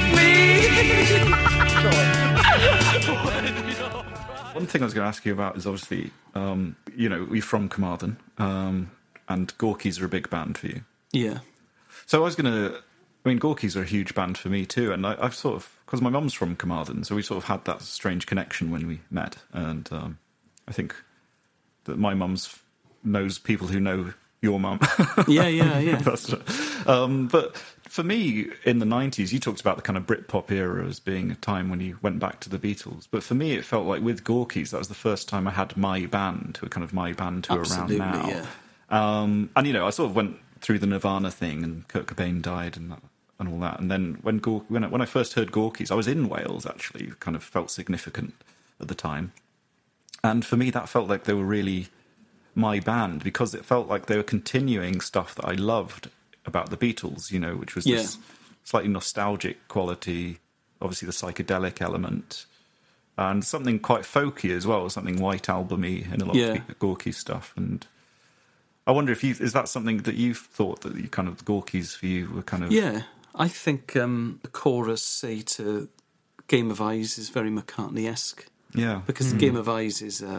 me. One thing I was going to ask you about is obviously, um, you know, you're from Carmarthen, um, and Gorky's are a big band for you. Yeah. So I was going to, I mean, Gorky's are a huge band for me too, and I, I've sort of, because my mum's from Carmarthen, so we sort of had that strange connection when we met, and um, I think that my mum's knows people who know your mum. Yeah, yeah, yeah. That's right. Um, but for me, in the nineties, you talked about the kind of Britpop era as being a time when you went back to the Beatles. But for me, it felt like with Gorky's, that was the first time I had my band, a kind of my band who are around now. Yeah. Um, and, you know, I sort of went through the Nirvana thing, and Kurt Cobain died and that, and all that. And then when, Gor- when, I, when I first heard Gorky's, I was in Wales, actually. It kind of felt significant at the time. And for me, that felt like they were really my band, because it felt like they were continuing stuff that I loved about the Beatles, you know, which was yeah. this slightly nostalgic quality, obviously the psychedelic element, and something quite folky as well, something White Album-y in a lot yeah. of Gorky stuff. And I wonder if you, is that something that you've thought that you kind of, Gorky's for you were kind of... Yeah, I think um, the chorus, say, to Game of Eyes is very McCartney-esque. Yeah. Because mm. Game of Eyes is a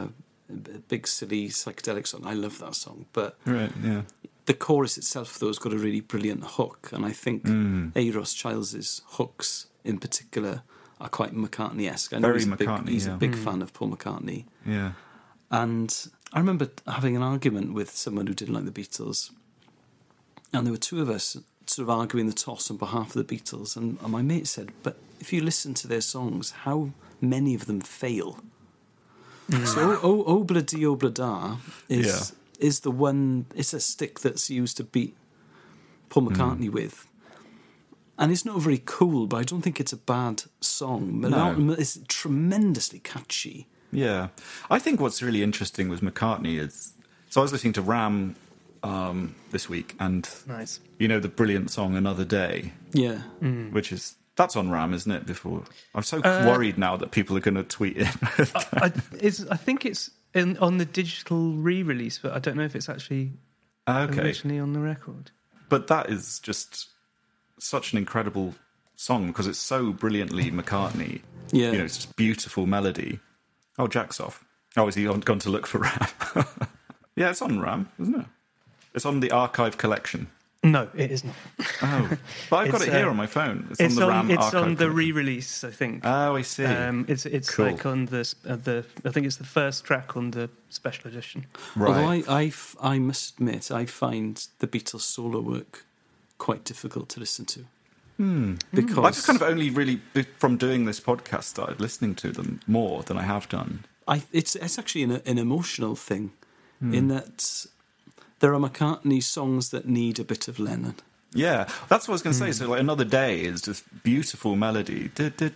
a big silly psychedelic song. I love that song, but right, yeah. The chorus itself, though, has got a really brilliant hook, and I think mm. Euros Childs' hooks in particular are quite McCartney-esque. I know Very he's a McCartney, big, he's yeah. a big mm. fan of Paul McCartney. Yeah. And I remember having an argument with someone who didn't like the Beatles, and there were two of us sort of arguing the toss on behalf of the Beatles, and, and my mate said, but if you listen to their songs, how many of them fail? Mm. So O- o- Obla Di Obla Da is... Yeah. is the one, it's a stick that's used to beat Paul McCartney mm. with. And it's not very cool, but I don't think it's a bad song. No. It's tremendously catchy. Yeah. I think what's really interesting with McCartney is... So I was listening to Ram um, this week, and... Nice. You know the brilliant song Another Day? Yeah. Mm. Which is... That's on Ram, isn't it, before? I'm so uh, worried now that people are going to tweet it. I, I, it's, I think it's... In, on the digital re-release, but I don't know if it's actually okay. originally on the record. But that is just such an incredible song because it's so brilliantly McCartney. Yeah. You know, it's just beautiful melody. Oh, Jack's off. Oh, has he gone to look for Ram? Yeah, it's on Ram, isn't it? It's on the archive collection. No, it is not. Oh, but I've got It's, it here uh, on my phone. It's, It's on the on, Ram it's archive on the collection. re-release, I think. Oh, I see. Um, it's it's Cool. like on the uh, the I think it's the first track on the special edition. Right. Although I, I, f- I must admit, I find the Beatles solo work quite difficult to listen to. Hmm. Because I've just kind of only really, from doing this podcast, started listening to them more than I have done. I, it's it's actually an, an emotional thing, mm. in that there are McCartney songs that need a bit of Lennon. Yeah, that's what I was going to say. Mm. So, like, Another Day is just beautiful melody.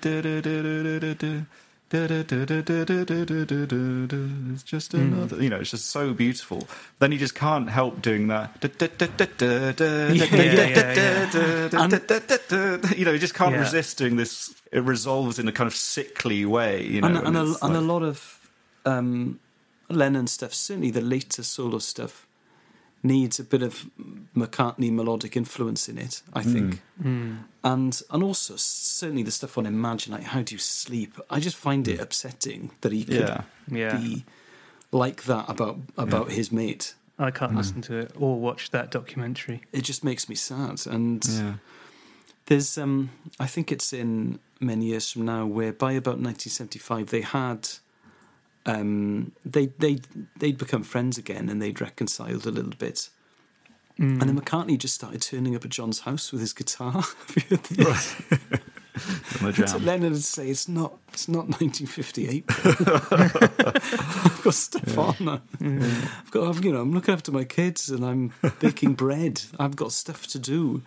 It's just another, mm. you know, it's just so beautiful. Then you just can't help doing that. You know, you just can't yeah. resist doing this. It resolves in a kind of sickly way, you know. And, and, and, a, like... and a lot of um, Lennon stuff, certainly the later solo stuff, needs a bit of McCartney melodic influence in it, I think. Mm. Mm. And and also, certainly the stuff on Imagine, like How Do You Sleep, I just find it upsetting that he could yeah. Yeah. be like that about about yeah. his mate. I can't Mm. listen to it or watch that documentary. It just makes me sad. And yeah. there's, um, I think it's in many years from now, where by about nineteen seventy-five they had... Um, they they they'd become friends again, and they'd reconciled a little bit. Mm. And then McCartney just started turning up at John's house with his guitar. Right. So Lennon would say, "It's not, it's not nineteen fifty-eight. I've got stuff yeah. on. Mm. I've got, I've, you know, I'm looking after my kids, and I'm baking bread. I've got stuff to do."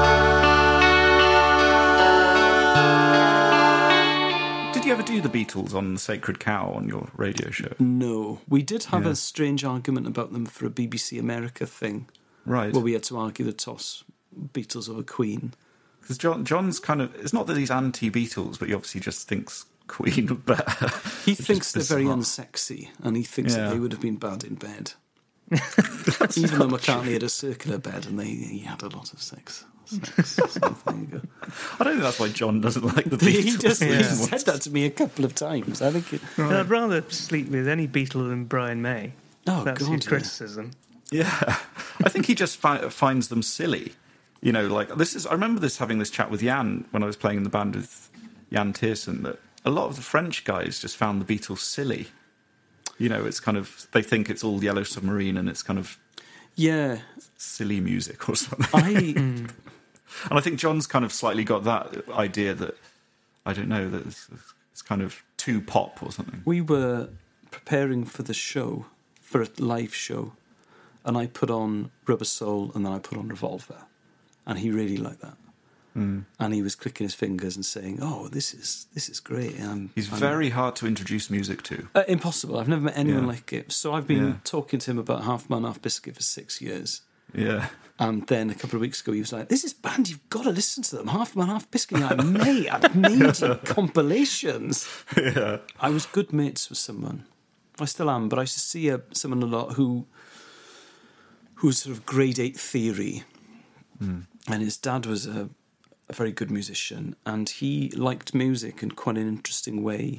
Did you ever do the Beatles on The Sacred Cow on your radio show? No. We did have Yeah. a strange argument about them for a B B C America thing. Right. Where we had to argue the toss, Beatles over Queen. Because John, John's kind of... It's not that he's anti-Beatles, but he obviously just thinks Queen are better. He thinks they're very unsexy, and he thinks Yeah. that they would have been bad in bed. Even though McCartney true. had a circular bed, and they, he had a lot of sex. sex so there you go. I don't think that's why John doesn't like the Beatles. He just Yeah. he said that to me a couple of times. I think. It, right. I'd rather sleep with any Beatle than Brian May. Oh, That's God, your yeah. criticism. Yeah. I think he just fi- finds them silly. You know, like, this is... I remember this having this chat with Jan when I was playing in the band with Jan Tiersen, that a lot of the French guys just found the Beatles silly. You know, it's kind of... They think it's all Yellow Submarine, and it's kind of... Yeah. Silly music or something. I... And I think John's kind of slightly got that idea that, I don't know, that it's, it's kind of too pop or something. We were preparing for the show, for a live show, and I put on Rubber Soul, and then I put on Revolver, and he really liked that. Mm. And he was clicking his fingers and saying, "Oh, this is this is great." And I'm, He's I'm, very hard to introduce music to. Uh, impossible. I've never met anyone Yeah. like it. So I've been Yeah. talking to him about Half Man, Half Biscuit for six years. Yeah. And then a couple of weeks ago, he was like, "This is band, you've got to listen to them. Half Man, Half Biscuit." I'm like, mate, I've made you compilations. Yeah. I was good mates with someone. I still am, but I used to see uh, someone a lot who, who's sort of grade eight theory. Mm. And his dad was a, a very good musician, and he liked music in quite an interesting way.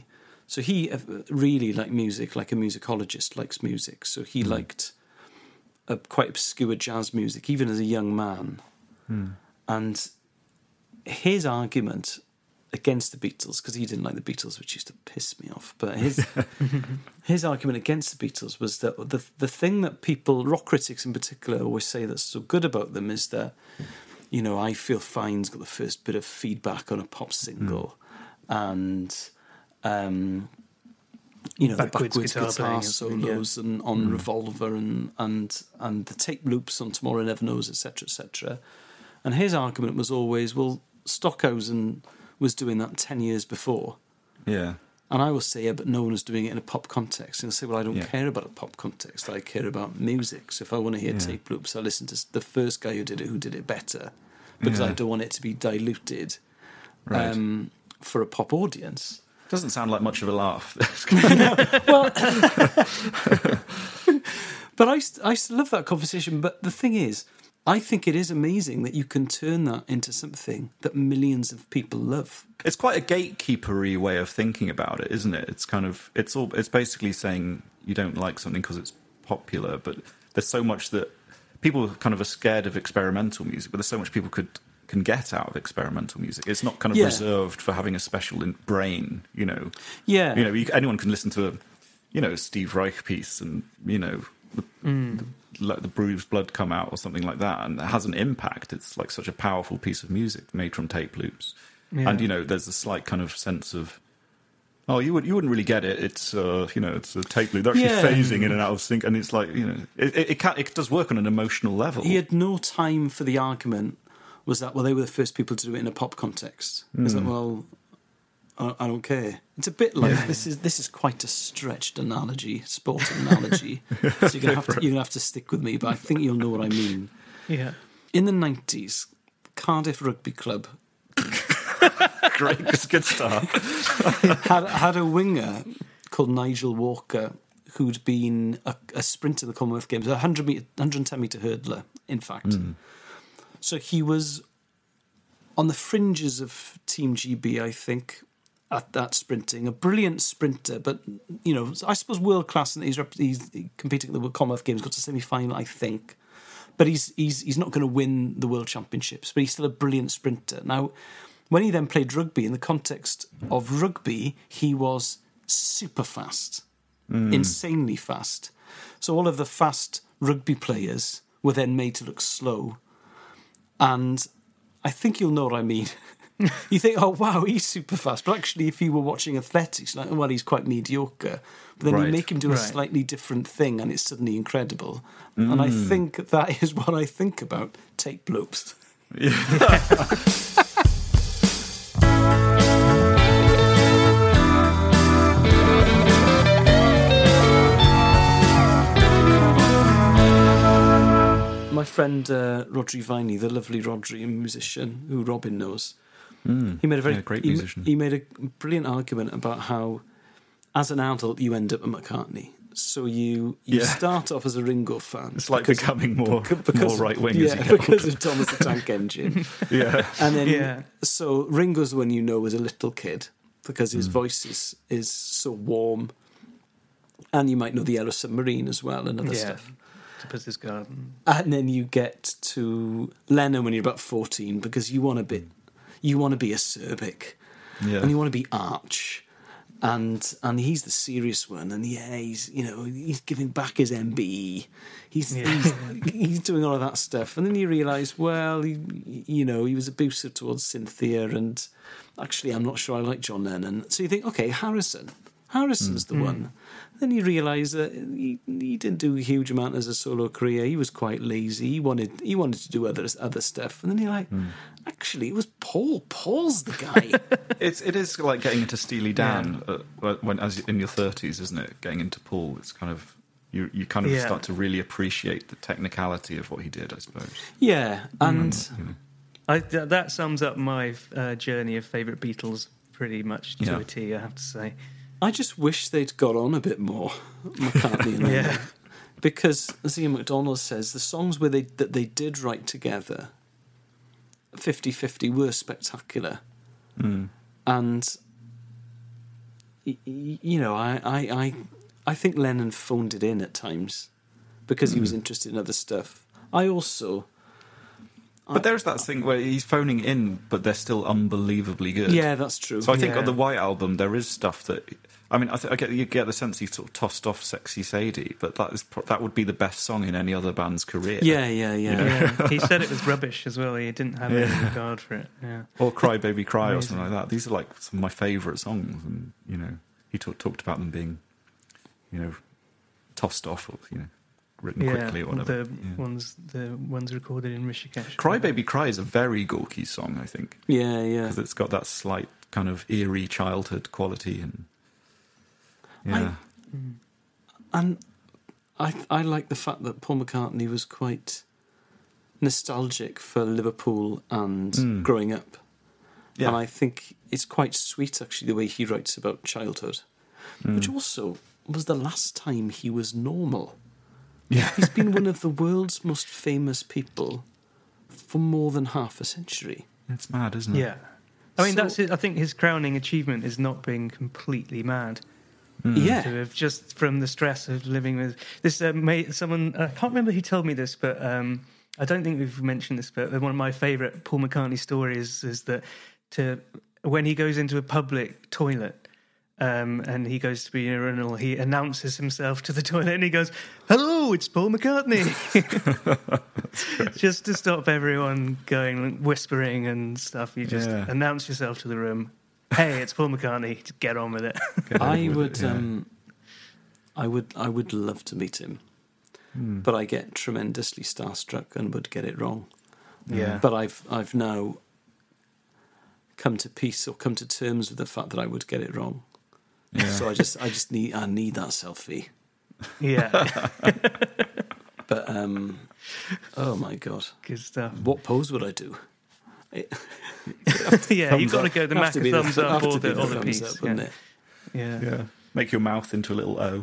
So he really liked music, like a musicologist likes music. So he mm. liked a quite obscure jazz music, even as a young man. Mm. And his argument against the Beatles, because he didn't like the Beatles, which used to piss me off, but his his argument against the Beatles was that the the thing that people, rock critics in particular, always say that's so good about them is that, you know, I Feel Fine's got the first bit of feedback on a pop single, mm. and um, you know, backwards the backwards guitar, guitar solos yeah. and on mm. Revolver and and and the tape loops on Tomorrow Never Knows, et cetera, et cetera. And his argument was always, well, Stockhausen was doing that ten years before. Yeah. And I will say, yeah, but no one was doing it in a pop context. And I say, well, I don't yeah. care about a pop context. I care about music. So if I want to hear yeah. tape loops, I listen to the first guy who did it, who did it better, because yeah. I don't want it to be diluted right. um, for a pop audience. Doesn't sound like much of a laugh. Well, but I, I still love that conversation. But the thing is, I think it is amazing that you can turn that into something that millions of people love. It's quite a gatekeepery way of thinking about it, isn't it? It's kind of it's all it's basically saying you don't like something because it's popular, but there's so much that people kind of are scared of experimental music, but there's so much people could can get out of experimental music. It's not kind of yeah. reserved for having a special in brain, you know. Yeah, you know, you, anyone can listen to a, you know, Steve Reich piece, and you know. The, mm. the, let the Bruised Blood come out or something like that, and it has an impact. It's like such a powerful piece of music made from tape loops, yeah. and you know, there's a slight kind of sense of, oh, you would you wouldn't really get it. It's uh, you know, it's a tape loop. They're actually yeah. phasing in and out of sync, and it's like you know, it it, it, can, it does work on an emotional level. He had no time for the argument. Was that well? They were the first people to do it in a pop context. Mm. Is that well? I, I don't care. It's a bit like yeah. this is this is quite a stretched analogy, sport analogy. So you're gonna have to you're gonna have to stick with me, but I think you'll know what I mean. Yeah. In the nineties, Cardiff Rugby Club, great, it's a good start. had had a winger called Nigel Walker, who'd been a, a sprinter in the Commonwealth Games, a hundred meter, hundred and ten meter hurdler, in fact. Mm. So he was on the fringes of Team G B, I think. At that sprinting, a brilliant sprinter, but you know, I suppose world class, and he's, he's competing at the Commonwealth Games, got to semi final, I think. But he's he's he's not going to win the World Championships, but he's still a brilliant sprinter. Now, when he then played rugby in the context of rugby, he was super fast, mm. insanely fast. So all of the fast rugby players were then made to look slow, and I think you'll know what I mean. You think, oh, wow, he's super fast. But actually, if you were watching athletics, like, well, he's quite mediocre. But then right. you make him do a right. slightly different thing and it's suddenly incredible. Mm. And I think that is what I think about tape loops. Yeah. My friend uh, Rodri Viney, the lovely Rodri, a musician who Robin knows, Mm. He made a very yeah, great he, musician. He made a brilliant argument about how, as an adult, you end up a McCartney. So you you yeah. start off as a Ringo fan. It's like becoming more, because, more right wing. Yeah, as you get because older. of Thomas the Tank Engine. yeah, and then yeah. so Ringo's the one you know as a little kid because his mm. voice is is so warm, and you might know the Yellow Submarine as well and other yeah. stuff. Buzz's Garden. And then you get to Lennon when you're about fourteen because you want a bit. You want to be acerbic, yeah. and you want to be arch, and and he's the serious one, and yeah, he's you know he's giving back his M B E, he's yeah. he's, he's doing all of that stuff, and then you realise, well, he, you know, he was abusive towards Cynthia, and actually, I'm not sure I like John Lennon. So you think, okay, Harrison, Harrison's mm. the mm. one. Then you realise that he, he didn't do a huge amount as a solo career. He was quite lazy. He wanted he wanted to do other other stuff. And then you're like, mm. actually, it was Paul. Paul's the guy. it's it is like getting into Steely Dan yeah. uh, when as in your thirties, isn't it? Getting into Paul, it's kind of you you kind of yeah. start to really appreciate the technicality of what he did, I suppose. Yeah, and mm. you know. I, th- that sums up my uh, journey of favourite Beatles pretty much to yeah. a T, I have to say. I just wish they'd got on a bit more, McCartney and yeah. because, as Ian MacDonald says, the songs where they that they did write together, fifty-fifty, were spectacular. Mm. And y- y- you know, I, I, I, I think Lennon phoned it in at times because he was interested in other stuff. I also... But there's that thing where he's phoning in, but they're still unbelievably good. Yeah, that's true. So I think Yeah. on the White Album, there is stuff that... I mean, I, th- I get you get the sense he sort of tossed off Sexy Sadie, but that is pro- that would be the best song in any other band's career. Yeah, yeah, yeah. Yeah. He said it was rubbish as well. He didn't have any regard for it. Yeah. Or Cry Baby Cry or Amazing. something like that. These are like some of my favourite songs, and you know, he talk, talked about them being, you know, tossed off or you know, written Yeah, quickly or whatever. the Yeah. ones the ones recorded in Rishikesh. Cry Baby Cry is a very Gorky song, I think, Yeah, yeah. because it's got that slight kind of eerie childhood quality and yeah. And I I like the fact that Paul McCartney was quite nostalgic for Liverpool and Mm. growing up. Yeah. And I think it's quite sweet, actually, the way he writes about childhood, Mm. which also was the last time he was normal. Yeah. He's been one of the world's most famous people for more than half a century. It's mad, isn't it? Yeah. I mean, So- that's it. I think his crowning achievement is not being completely mad. Yeah. To have just from the stress of living with this. Uh, mate, someone I can't remember who told me this, but um, I don't think we've mentioned this. But one of my favourite Paul McCartney stories is that to when he goes into a public toilet. Um, and he goes to be a urinal, he announces himself to the toilet and he goes, "Hello, it's Paul McCartney." Just to stop everyone going, whispering and stuff. You just Yeah. announce yourself to the room. Hey, it's Paul McCartney. Just get on with it. I with would, it, yeah. um, I would, I would love to meet him, but I get tremendously starstruck and would get it wrong. Yeah. But I've, I've now come to peace or come to terms with the fact that I would get it wrong. Yeah. So I just, I just need, I need that selfie. Yeah. But um, oh my god, Good stuff. what pose would I do? It, Yeah, you've got to up. go the have Mac to be the- thumbs have up to or be the, the or the thumbs piece. up, wouldn't yeah. it? Yeah. Yeah. Make your mouth into a little O.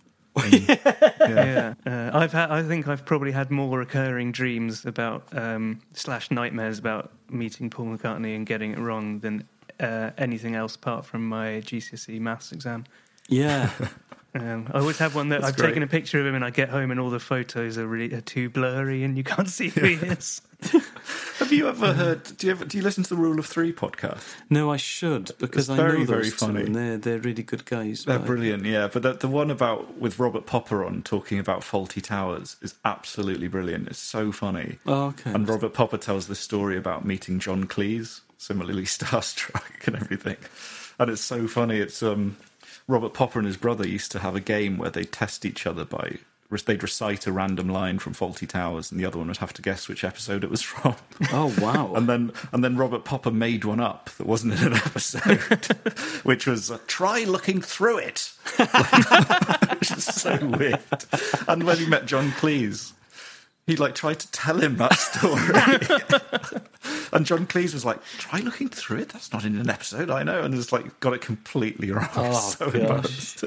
Yeah, uh, I've had. I think I've probably had more recurring dreams about um, slash nightmares about meeting Paul McCartney and getting it wrong than uh, anything else apart from my G C S E maths exam. Yeah. Um, I always have one that That's I've great. taken a picture of him and I get home and all the photos are really are too blurry and you can't see who he is. Have you ever heard? Do you ever? Do you listen to the Rule of Three podcast? No, I should because It's I very, know very those two funny. and they're they're really good guys. They're but I- brilliant, yeah. But the, the one about with Robert Popper on talking about Faulty Towers is absolutely brilliant. It's so funny. Oh, okay. And Robert Popper tells this story about meeting John Cleese, similarly starstruck and everything. And it's so funny. It's um, Robert Popper and his brother used to have a game where they test each other by they'd recite a random line from Faulty Towers, and the other one would have to guess which episode it was from. Oh wow! And then and then Robert Popper made one up that wasn't in an episode, which was uh, "Try looking through it," which is so weird. And when he met John Cleese, he like tried to tell him that story, and John Cleese was like, "Try looking through it. That's not in an episode, I know," and just like got it completely wrong. Oh, so gosh. embarrassed.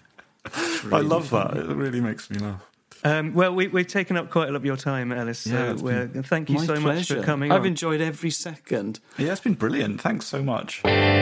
I love that. It really makes me laugh. Um, well, we, we've taken up quite a lot of your time, Ellis. So Yeah, it's we're, thank you My so much pleasure. for coming I've on. enjoyed every second. Yeah, it's been brilliant. Thanks so much.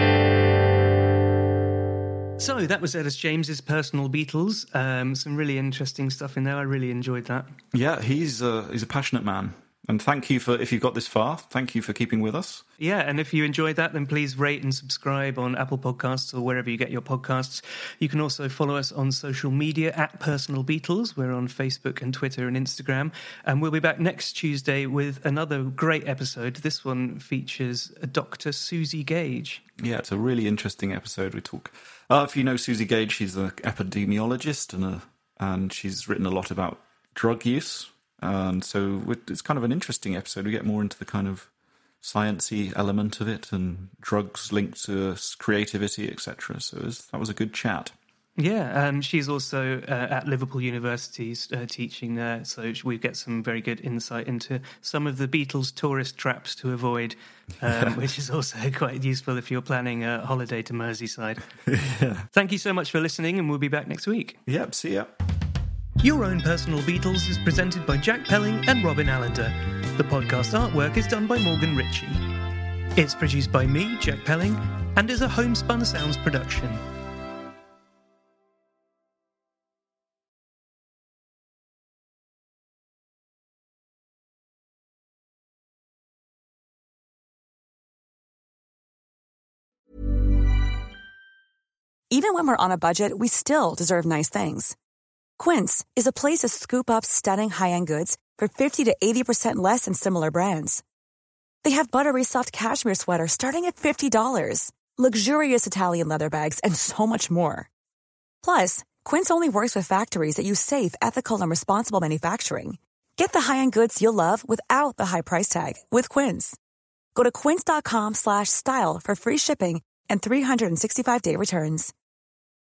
So that was Ellis James's personal Beatles. Um, some really interesting stuff in there. I really enjoyed that. Yeah, he's a, he's a passionate man. And thank you for, if you got this far, thank you for keeping with us. Yeah, and if you enjoyed that, then please rate and subscribe on Apple Podcasts or wherever you get your podcasts. You can also follow us on social media at Personal Beatles. We're on Facebook and Twitter and Instagram. And we'll be back next Tuesday with another great episode. This one features Doctor Susie Gage. Yeah, it's a really interesting episode. We talk. Uh, if you know Susie Gage, she's an epidemiologist and a, and she's written a lot about drug use. And so it's kind of an interesting episode. We get more into the kind of sciencey element of it and drugs linked to creativity, et cetera. So it was, that was a good chat. Yeah, um, she's also uh, at Liverpool University uh, teaching there, so we get some very good insight into some of the Beatles' tourist traps to avoid, um, which is also quite useful if you're planning a holiday to Merseyside. Yeah. Thank you so much for listening, and we'll be back next week. Yep, see ya. Your Own Personal Beatles is presented by Jack Pelling and Robin Allender. The podcast artwork is done by Morgan Ritchie. It's produced by me, Jack Pelling, and is a Homespun Sounds production. Even when we're on a budget, we still deserve nice things. Quince is a place to scoop up stunning high-end goods for fifty to eighty percent less than similar brands. They have buttery soft cashmere sweaters starting at fifty dollars, luxurious Italian leather bags, and so much more. Plus, Quince only works with factories that use safe, ethical, and responsible manufacturing. Get the high-end goods you'll love without the high price tag with Quince. Go to quince.com slash style for free shipping and three sixty-five day returns.